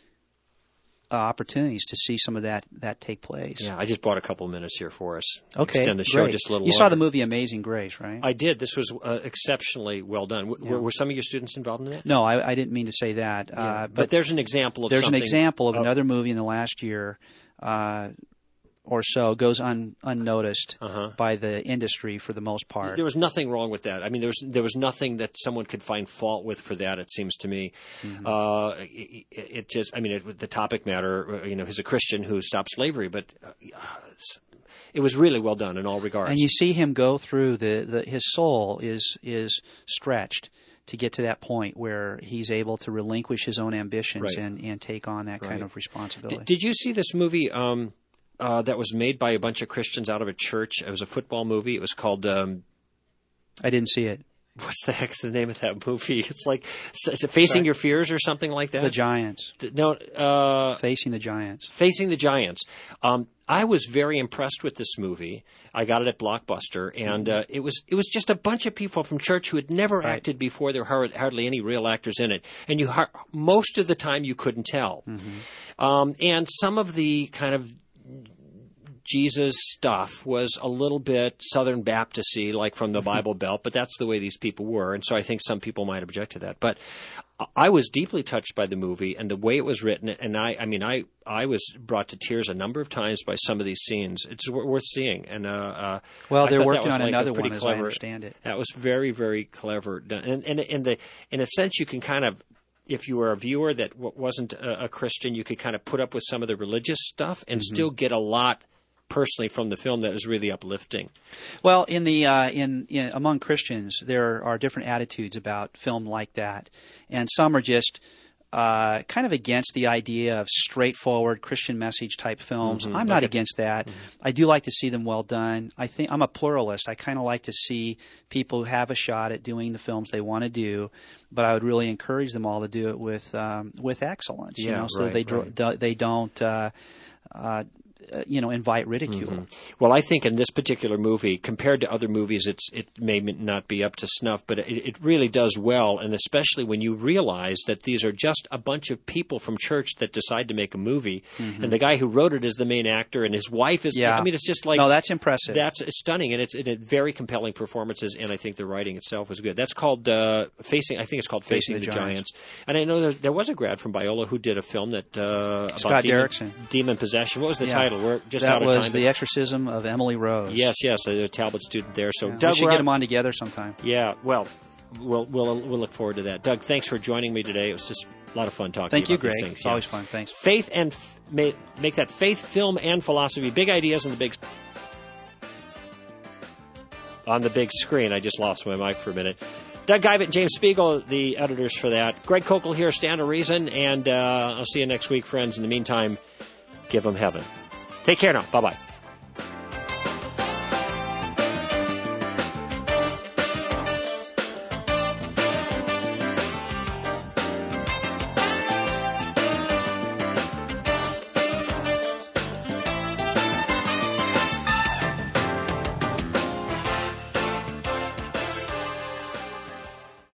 uh, opportunities to see some of that that take place. Yeah, I just bought a couple minutes here for us. Okay, extend the show great. just a little You longer. saw the movie Amazing Grace, right? I did. This was uh, exceptionally well done. W- Yeah. were, were some of your students involved in that? No, I, I didn't mean to say that. Yeah. Uh, but, but there's an example of there's something. an example of uh, another movie in the last year uh, or so goes un, unnoticed Uh-huh. by the industry for the most part. There was nothing wrong with that. I mean, there was there was nothing that someone could find fault with for that. It seems to me. Mm-hmm. Uh, it, it just, I mean, it, the topic matter. You know, he's a Christian who stopped slavery, but uh, it was really well done in all regards. And you see him go through the, the his soul is is stretched to get to that point where he's able to relinquish his own ambitions Right. and, and take on that Right. kind of responsibility. Did, did you see this movie um, uh, that was made by a bunch of Christians out of a church? It was a football movie. It was called. Um, I didn't see it. What's the heck's the name of that movie? It's like is it Facing Sorry. Your Fears or something like that. The Giants. No, uh, Facing the Giants. Facing the Giants. Um, I was very impressed with this movie. I got it at Blockbuster, and uh, it was it was just a bunch of people from church who had never Right. acted before. There were hard, hardly any real actors in it, and you har- most of the time you couldn't tell. Mm-hmm. Um, and some of the kind of Jesus stuff was a little bit Southern Baptist-y, like from the Bible Belt, but that's the way these people were, and so I think some people might object to that. But I was deeply touched by the movie and the way it was written, and I, I mean, I, I was brought to tears a number of times by some of these scenes. It's w- worth seeing. And uh, uh, Well, I they're thought that working was on like a another pretty one, as clever, I understand it. That was very, very clever done, and and in the in a sense, you can kind of. If you were a viewer that w- wasn't a, a Christian, you could kind of put up with some of the religious stuff and Mm-hmm. still get a lot personally from the film that was really uplifting. Well, in the uh, in, in among Christians, there are different attitudes about film like that, and some are just uh, kind of against the idea of straightforward Christian message type films. Mhm. I'm not Okay. against that. Mm-hmm. I do like to see them well done. I think I'm a pluralist. I kind of like to see people have a shot at doing the films they want to do, but I would really encourage them all to do it with um, with excellence. You Yeah, know, so right, they dro- right. do, they don't. Uh, uh, uh, you know, invite ridicule. Mm-hmm. Well, I think in this particular movie, compared to other movies, it's it may not be up to snuff, but it, it really does well, and especially when you realize that these are just a bunch of people from church that decide to make a movie, Mhm. and the guy who wrote it is the main actor, and his wife is. Yeah. I mean, it's just like no, that's impressive. That's stunning, and it's and it very compelling performances, and I think the writing itself was good. That's called uh, Facing. I think it's called Facing, Facing the the Giants. Giants. And I know there, there was a grad from Biola who did a film that uh, about Scott demon, Derrickson. demon possession. What was the Yeah. title? We're just that out of was time. The but- Exorcism of Emily Rose. Yes, yes, a Talbot student there. So, Yeah, Doug, we should we're get out- them on together sometime. Yeah, well, we'll we'll we'll look forward to that. Doug, thanks for joining me today. It was just a lot of fun talking. Thank you, about these Greg. things. It's always fun. Thanks. Faith and f- make, make that faith, film, and philosophy. Big ideas on the big on the big screen. I just lost my mic for a minute. Doug Geivett and James Spiegel, the editors for that. Greg Kokel here, Stand to Reason, and uh, I'll see you next week, friends. In the meantime, give them heaven. Take care now. Bye bye.